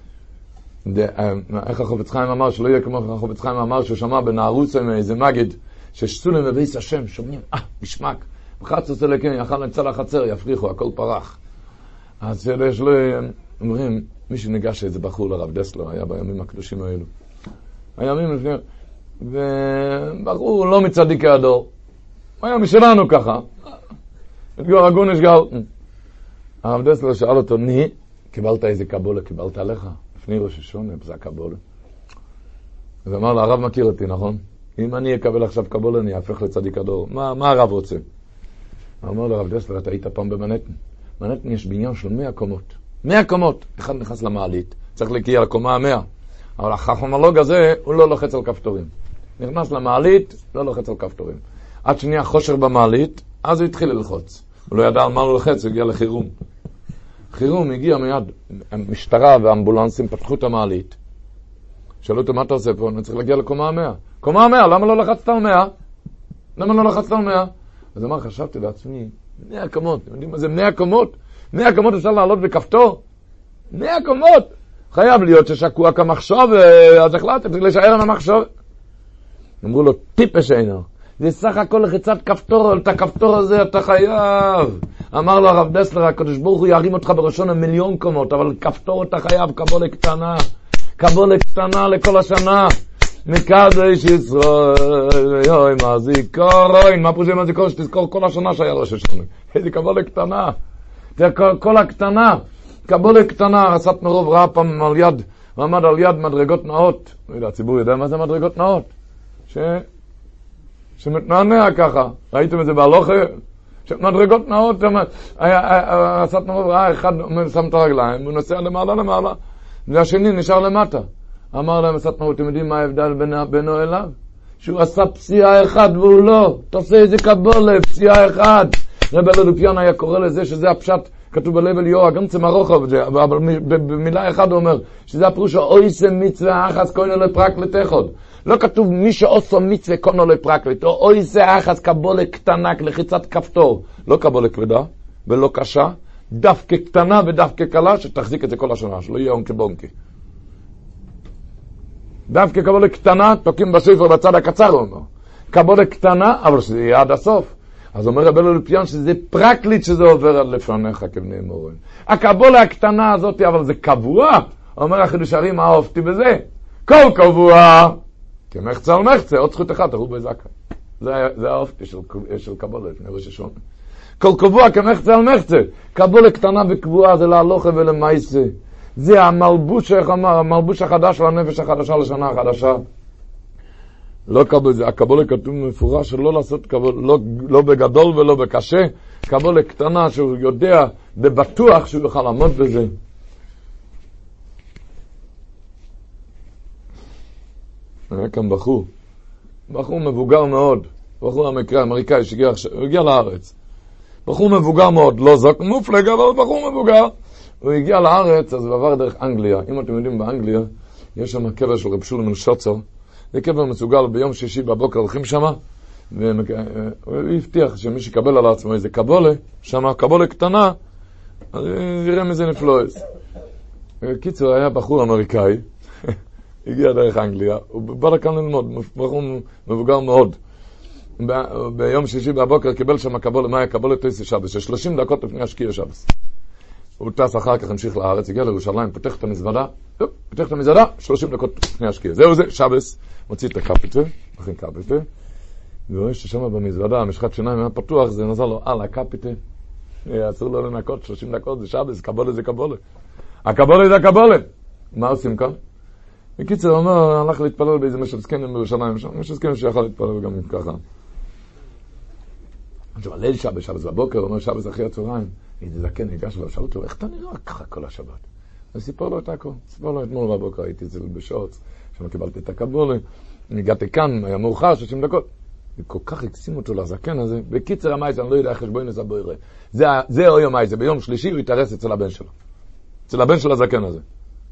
Speaker 1: איך החופץ חיים אמר, שלא יהיה כמו החופץ חיים אמר, שהוא שמע בנערוצה מאיזה מגד, ששתולים בביס השם, שומעים, משמק. וחץ עושה לכן, יאכל נצא לחצר, יפריחו, הכל פרח. אז יש לו, אומרים, מי שניגש איזה בחור לרב דסלו, היה בימים הקדושים האלו. הימים לפני, ובחור לא מצדיקי הדור. היה משלנו ככה. התגור הגונש גל. הרב דסלר שאל אותו, קיבלת איזה קבולה, קיבלת עליך? לפני ראש השונה, זה הקבולה. אז אמר לו, הרב מכיר אותי, נכון? אם אני אקבל עכשיו קבולה, אני אהפך לצדיק הדור. מה הרב רוצה? אמר לו, הרב דסלר, אתה היית פעם במנהטן. במנהטן יש בניין של 100 קומות. 100 קומות. אחד נכנס למעלית, צריך להגיע לקומה 100. אבל החכמולוג הזה, הוא לא לוחץ על כפתורים. נכנס למעלית, לא לוחץ על כפתורים. עד שנהיה חושר במעלית, אז הוא התחיל ללחוץ. הוא לא ידע על מה הוא לוחץ, הוא הגיע לחירום. חירום הגיע מיד, המשטרה והאמבולנסים פתחו את המעלית. שאלו אותו, מה אתה עושה פה? אני צריך להגיע לקומה 100. קומה 100, למה לא לחצת על 100? למה לא לחצת על 100? אז אמר, חשבתי לעצמי, 100 קומות, אתם יודעים מה זה 100 קומות? 100 קומות אפשר לעלות בכפתור? 100 קומות! חייב להיות ששקוע כמחשוב, אז החלטתי לשער עם המחשוב. אמרו לו, טיפש אינו. זה סך הכל לחיצת כפתור, את הכפתור הזה אתה חייב. אמר לו הרב דסלר, הקדוש ברוך הוא ירים אותך בראשון 1,000,000 קומות, אבל כפתור אתה חייב, קבולה קטנה. קבולה קטנה לכל השנה. מקדש ישראל, יוי מזיכרון, מה פרושים מזיכרון? שתזכור כל השנה שהיה ראש השנה. איזה קבולה קטנה. זה כל הקטנה. קבולה קטנה, עשת מרוב ראה פעם על יד, הוא עמד על יד מדרגות נאות. לא יודע, הציבור יודע מה זה מדרגות נאות? שמתנענע ככה. ראיתם את זה בהלוכה? שמדרגות נאות, עשת מרוב ראה, אחד שם את הרגליים, הוא נוסע למעלה, והשני נשאר למטה. אמר להם עשת מרוב, אתם יודעים מה ההבדל בינו אליו? שהוא עשה פציעה אחד והוא לא. תעשה איזה קבולה, פציעה אחד. רבי אלופיאן היה קורא לזה שזה הפשט, כתוב בלב אליהו, גם צמרוכו, אבל במילה אחד הוא אומר, שזה הפירוש אויסה מצווה אחס קונו לפרקלט אחד. לא כתוב מי שעושה מצווה קונו לפרקלט, או אויסה אחס קבולה קטנה, לחיצת כפתור. לא קבולה כבדה ולא קשה, דווקא קטנה ודווקא קלה, שתחזיק את זה כל השנה, שלא יהיה אונקי בונקי. דווקא קבולה קטנה, תוקים בספר בצד הקצר, הוא אומר. קבולה קטנה, אבל שזה יהיה עד הסוף. אז אומר רבי אלופיאן שזה פרקליט שזה עובר עד לפניך כבני מורן. הקבולה הקטנה הזאת, אבל זה קבוע. אומר החידוש הרים, מה אהבתי בזה? כל קבוע, כמחצה על מחצה, עוד זכות אחת, תראו בזקה. זה האהבתי של קבולה, לפני ראש השונה. כל קבוע כמחצה על מחצה. קבולה קטנה וקבועה זה להלוכה ולמייסה. זה המלבוש, איך אמר, המלבוש החדש לנפש החדשה לשנה החדשה. לא קבולה, זה הקבולה כתוב מפורש שלא לעשות קבולה, לא בגדול ולא בקשה, קבולה קטנה שהוא יודע בבטוח שהוא יוכל לעמוד בזה. היה כאן בחור מבוגר מאוד, בחור אמריקאי שהגיע לארץ. בחור מבוגר מאוד, לא זק מופלג, אבל בחור מבוגר. הוא הגיע לארץ, אז הוא עבר דרך אנגליה. אם אתם יודעים, באנגליה יש שם קבר של רב שולמן שוצר. זה קבר מסוגל, ביום שישי בבוקר הולכים שם, והוא הבטיח שמי שקבל על עצמו איזה קבולה, שם קבולה קטנה, אז יראה מזה נפלויס. קיצור, היה בחור אמריקאי, הגיע דרך אנגליה, הוא בא לכאן ללמוד, בחור מבוגר מאוד. ביום שישי בבוקר קיבל שם קבולה, מה היה קבולה תויסי שבס, ש30 דקות לפני השקיע שבס. הוא טס אחר כך, המשיך לארץ, הגיע לירושלים, פותח את המזוודה, 30 דקות לפני השקיע. זהו זה, שבס, מוציא את הקפיטה, מכין קפיטה, ורואה ששם במזוודה, המשחת שיניים היה פתוח, זה נזר לו, הקפיטה, אסור לו לנקות, 30 דקות, זה שבס, קבולה זה קבולה. הקבולה זה הקבולה. מה עושים כאן? בקיצר, הוא אומר, הלך להתפלל באיזה משל זקנים בירושלים, משל זקנים שיכול להתפלל גם ככה. עכשיו, הליל שבס בבוקר, הוא אומר, שבס אחרי הצהריים, איזה זקן ניגש לו, שאל אותו, איך אתה נראה ככה כל השבת? אז סיפר לו את הכל, סיפר לו אתמול בבוקר, הייתי אצל בשעות, שם קיבלתי את הקבולה, הגעתי כאן, היה מאוחר, 60 דקות, וכל כך הקסים אותו לזקן הזה, בקיצר המייס, אני לא יודע, חשבון נסע בו יראה. זה או יום המייס, ביום שלישי הוא יתארס אצל הבן שלו. אצל הבן של הזקן הזה.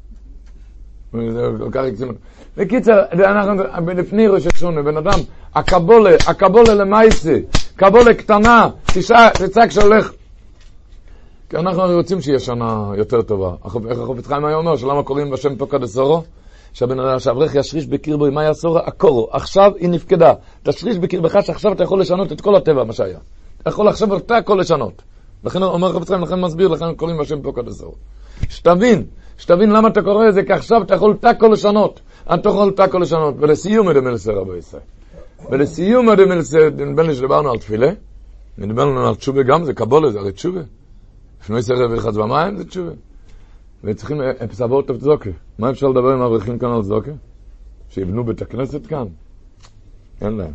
Speaker 1: זה כל כך הקסים אותו. בקיצר, אנחנו לפני ראש השונה, בן אדם, הקבולה למייסי, קבולה קטנה, תצעק שהולך. כי אנחנו רוצים שיהיה שנה יותר טובה. איך החופץ חיים היה אומר, שלמה קוראים בשם פוקה דסורו? שהאברך ישריש בקרבו, מה יעשור? הקורו. עכשיו היא נפקדה. תשריש בקרבך שעכשיו אתה יכול לשנות את כל הטבע, מה שהיה. אתה יכול עכשיו אתה הכל לשנות. לכן אומר החופץ חיים, לכן מסביר, לכן קוראים בשם פוקה דסורו. שתבין למה אתה קורא את זה, כי עכשיו אתה יכול הכל לשנות. אתה יכול הכל לשנות. ולסיום הדמלסה רבו ישראל. ולסיום הדמלסה, נדמה לי שדיברנו על תפילה, נדברנו על תשובה גם, זה קבולה, זה הרי תשובה. לפני סרב וחץ במים זה תשובה. וצריכים פסבות צדוקה. מה אפשר לדבר עם האברכים כאן על צדוקה? שיבנו בית הכנסת כאן? אין להם.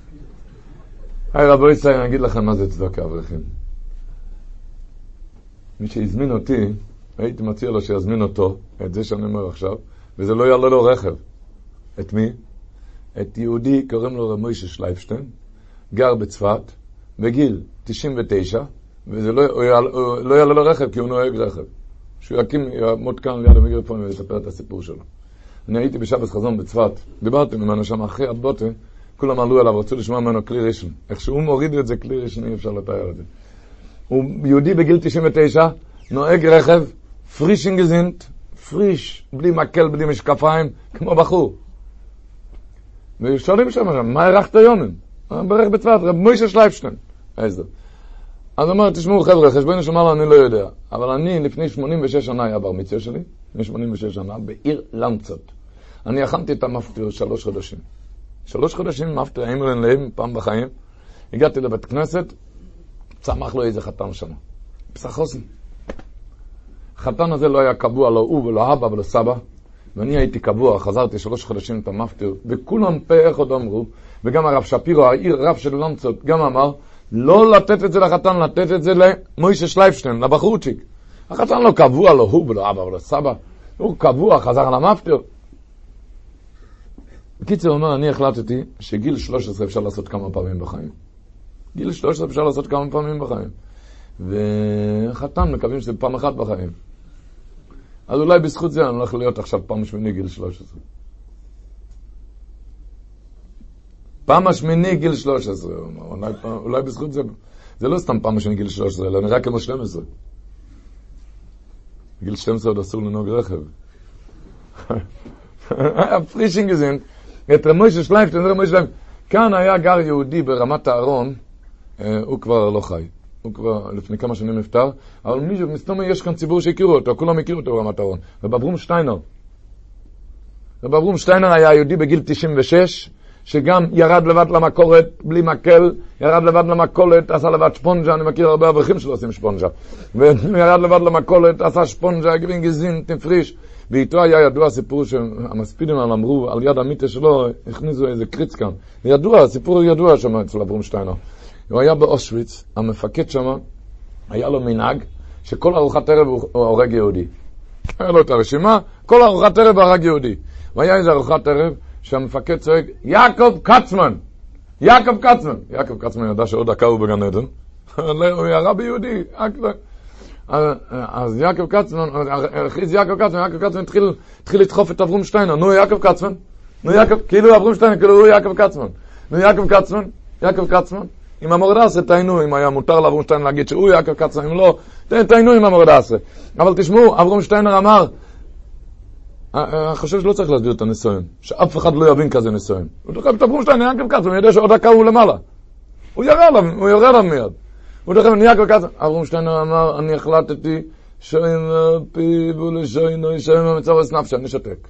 Speaker 1: היי רבו ישראל, אני אגיד לכם מה זה צדוקה, אברכים. מי שהזמין אותי, הייתי מציע לו שיזמין אותו, את זה שאני אומר עכשיו, וזה לא יעלה לו רכב. את מי? את יהודי, קוראים לו מוישה שלייפשטיין, גר בצפת, בגיל 99, וזה לא יעלה לו רכב, כי הוא נוהג רכב. שהוא יעמוד כאן ליד המיקרופון ויספר את הסיפור שלו. אני הייתי בשבת חזון בצפת, דיברתי ממנו שם אחרי הבוטה, כולם עלו עליו, רצו לשמוע ממנו כלי ראשון. איך שהוא מוריד את זה, כלי ראשון, אי אפשר לתאר את זה. הוא יהודי בגיל 99, נוהג רכב, פרישינגזינט, פריש, בלי מקל, בלי משקפיים, כמו בחור. ושואלים שם, מה הרחת יומים? ברך בצפת, רב מוישה שלייפשטיין. איזה. אז הוא אומר, תשמעו חבר'ה, חשבונו שאומר לו, אני לא יודע. אבל אני, לפני 86 שנה היה בר מצווה שלי, לפני 86 שנה, בעיר לנצות. אני הכנתי את המפטיר 3 חודשים. 3 חודשים מפטיר, היינו להם פעם בחיים. הגעתי לבית כנסת, צמח לו איזה חתן שם. פסחוסן. החתן הזה לא היה קבוע, לא הוא ולא אבא ולא סבא. ואני הייתי קבוע, חזרתי 3 חודשים את המפטיר, וכולם פה אחד אמרו, וגם הרב שפירו, העיר רב של לנצות, גם אמר, לא לתת את זה לחתן, לתת את זה למוישה שלייפשטיין, לבחורצ'יק. החתן לא קבוע, לא הוא ולא אבא ולא סבא. הוא קבוע, חזר על המפטיר. בקיצור, אומר, אני החלטתי שגיל 13 אפשר לעשות כמה פעמים בחיים. גיל 13 אפשר לעשות כמה פעמים בחיים. וחתן מקווים שזה פעם אחת בחיים. אז אולי בזכות זה אני הולך להיות עכשיו פעם שמיני גיל 13. פעם השמיני גיל 13. אולי בזכות זה. זה לא סתם פעם השמיני גיל 13, אלא נראה כמו 12. גיל 12 עוד אסור לנהוג רכב. הפרישינג הזה, את מוישה שלייפשטיין, כאן היה גר יהודי ברמת הארון, הוא כבר לא חי. הוא כבר לפני כמה שנים נפטר, אבל מישהו, מסתום יש כאן ציבור שהכירו אותו, כולם הכירו אותו ברמת הארון. רב אברום שטיינר. רב אברום שטיינר היה יהודי בגיל 96, שגם ירד לבד למקורת, בלי מקל, ירד לבד למקולת, עשה לבד שפונג'ה, אני מכיר הרבה אברכים שלא עושים שפונג'ה. וירד לבד למקולת, עשה שפונג'ה, גבין גזין, תפריש. ואיתו היה ידוע הסיפור שהמספידים אמרו, על יד המיטה שלו, הכניסו איזה קריץ כאן. ידוע, הסיפור ידוע שם אצל אברום שטיינר. הוא היה באושוויץ, המפקד שם, היה לו מנהג, שכל ארוחת ערב הוא הורג יהודי. היה לו את הרשימה, כל ארוחת ערב הוא הרג יהודי. והיה איזה ארוחת ערב, שהמפקד צועק, יעקב קצמן! יעקב קצמן! יעקב קצמן ידע שעוד דקה הוא בגן עדן. הוא ירה ביהודי. אז יעקב קצמן, הכריז יעקב קצמן התחיל לדחוף את אברום שטיינר. נו, יעקב קצמן. כאילו אברום שטיינר, כאילו הוא יעקב קצמן. נו, יעקב קצמן. עם המורדסה תיינו, אם היה מותר לאברום שטיינר להגיד שהוא יעקב קצמן, אם לא, תיינו עם המורדסה. אבל תשמעו, אברום שטיינר אמר, אני חושב שלא צריך להסביר את הניסיון, שאף אחד לא יבין כזה ניסיון. הוא דוחף את אברום שטיינר, יעקב קצמן, ידע שעוד דקה הוא למעלה. הוא יראה עליו מיד. הוא דוחף את יעקב קצמן. אברום שטיינר אמר, אני החלטתי, שוין פיו ולשוין מצורס נפשי, אני שתק.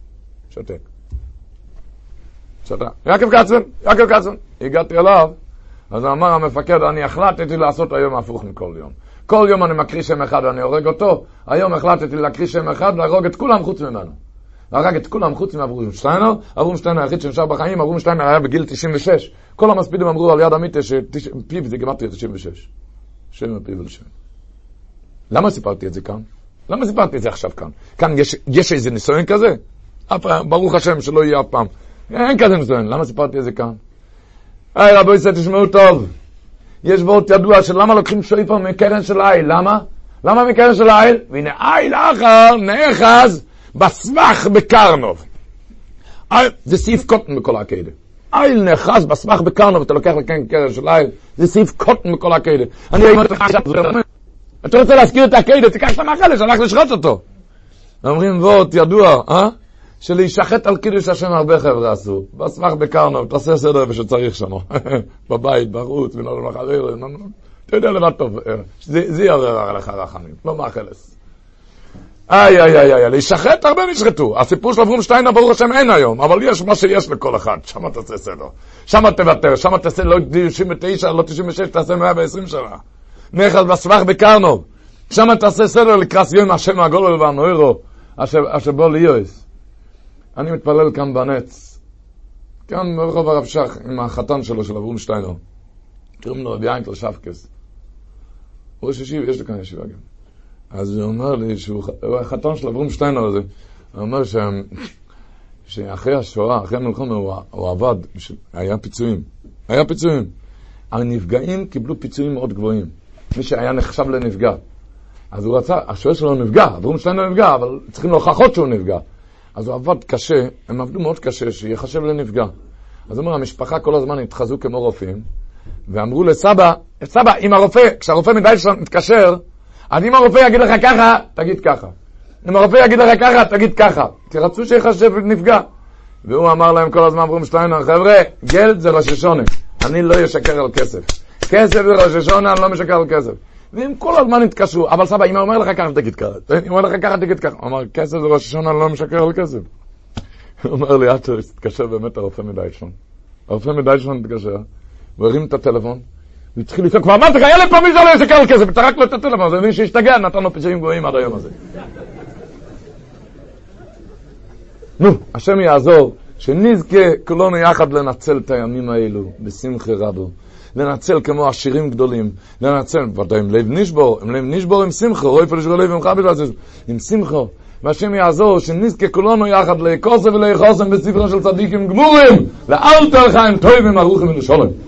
Speaker 1: יעקב קצמן. הגעתי אליו, אז אמר המפקד, אני החלטתי לעשות היום הפוך מכל יום. כל יום אני מקריא שם אחד ואני הורג אותו. היום החלטתי להקריא שם אחד ולהרוג את כולם חוץ ממנו. להרג את כולם חוץ מאברום שטיינר. אברום שטיינר היחיד שנשאר בחיים. אברום שטיינר היה בגיל 96. כל המספידים אמרו על יד המיטה שפיו זה גמטריה 96. שם פיו ולשם. למה סיפרתי את זה כאן? למה סיפרתי את זה עכשיו כאן? כאן יש איזה ניסיון כזה? ברוך השם שלא יהיה אף פעם. אין כזה ניסיון. למה סיפרתי את זה כאן? רבו ישראל, תשמעו טוב. יש וורט ידוע של למה לוקחים שויפר מקרן של איל. למה? למה מקרן של איל? והנה איל אחר נאחז בסמך בקרנוב. זה סעיף קוטן בכל הקהילה. איל נאחז בסמך בקרנוב, אתה לוקח לקרן של איל, זה סעיף קוטן בכל הקהילה. אתה רוצה להזכיר את הקהילה, תיקח את המחלש, הלך לשחוט אותו. אומרים וורט ידוע, שלהישחט על קידוש השם הרבה חבר'ה עשו. בסמך בקרנוב, תעשה סדר ושצריך שם. בבית, בחוץ, ולא לחבר. אתה יודע לבד טוב. זה יעורר עליך רחמים. לא מאכלס. להישחט הרבה נשחטו. הסיפור של אברום שטיינר ברוך השם אין היום, אבל יש מה שיש לכל אחד. שם תעשה סדר. שם תוותר. שם תעשה לא 99, לא 96, תעשה 120 שנה. נאחז בסמך בקרנוב. שם תעשה סדר לקראת יום השם הגדול והנוירו. אשר בוא ליועס. אני מתפלל כאן בנץ, כאן ברחוב הרב שח, עם החתן שלו, של אברום שטיינר. קוראים לו רבי ינקל שפקס. הוא ראש ישיבה, יש לו כאן ישיבה גם. אז הוא אומר לי שהוא החתן של אברום שטיינר הזה, הוא אומר שאחרי השואה, אחרי המלחמה הוא עבד, היה פיצויים. הנפגעים קיבלו פיצויים מאוד גבוהים. מי שהיה נחשב לנפגע. אז הוא רצה, השואל שלו נפגע, אברום שטיינר נפגע, אבל צריכים להוכחות שהוא נפגע. אז הוא עבד קשה, הם עבדו מאוד קשה, שיחשב לנפגע. אז הוא אומר, המשפחה כל הזמן התחזו כמו רופאים, ואמרו לסבא, אם הרופא, כשהרופא מדייטלנד מתקשר, אז אם הרופא יגיד לך ככה, תגיד ככה. אם הרופא יגיד לך ככה, תגיד ככה. כי רצו שיחשב נפגע. והוא אמר להם כל הזמן, אברום שטיינר, חבר'ה, גלד זה ראש השונה. אני לא אשקר על כסף. כסף זה ראש השונה, אני לא משקר על כסף. והם כל הזמן התקשרו. אבל סבא, אם הוא אומר לך ככה, תגיד ככה. אם הוא אומר לך ככה, תגיד ככה. הוא אמר, כסף זה ראש השונה, אני לא משקר על כסף. הוא אומר לי, עד שתתקשר באמת הרופא מדייטלנד. הרופא מדייטלנד התקשר, הוא הרים את הטלפון, הוא התחיל לפעול, כבר אמרתי לך, ילד פעמים זה לא ישקר על כסף, תרק לו את הטלפון, זה מי שהשתגע, נתן לו פיצויים גבוהים עד היום הזה. נו, השם יעזור, שנזכה כולנו יחד לנצל את הימים האלו, בשמחה רבו, לנצל כמו עשירים גדולים, לנצל, ודאי עם לב נשבור עם שמחה, רואי פלשור לב עם חביל הזה, עם שמחה, והשם יעזור, שנזכה כולנו יחד לקוסם ולחוסם בספרו של צדיקים גמורים, לאלתר חיים טובים ארוכים ולשולם.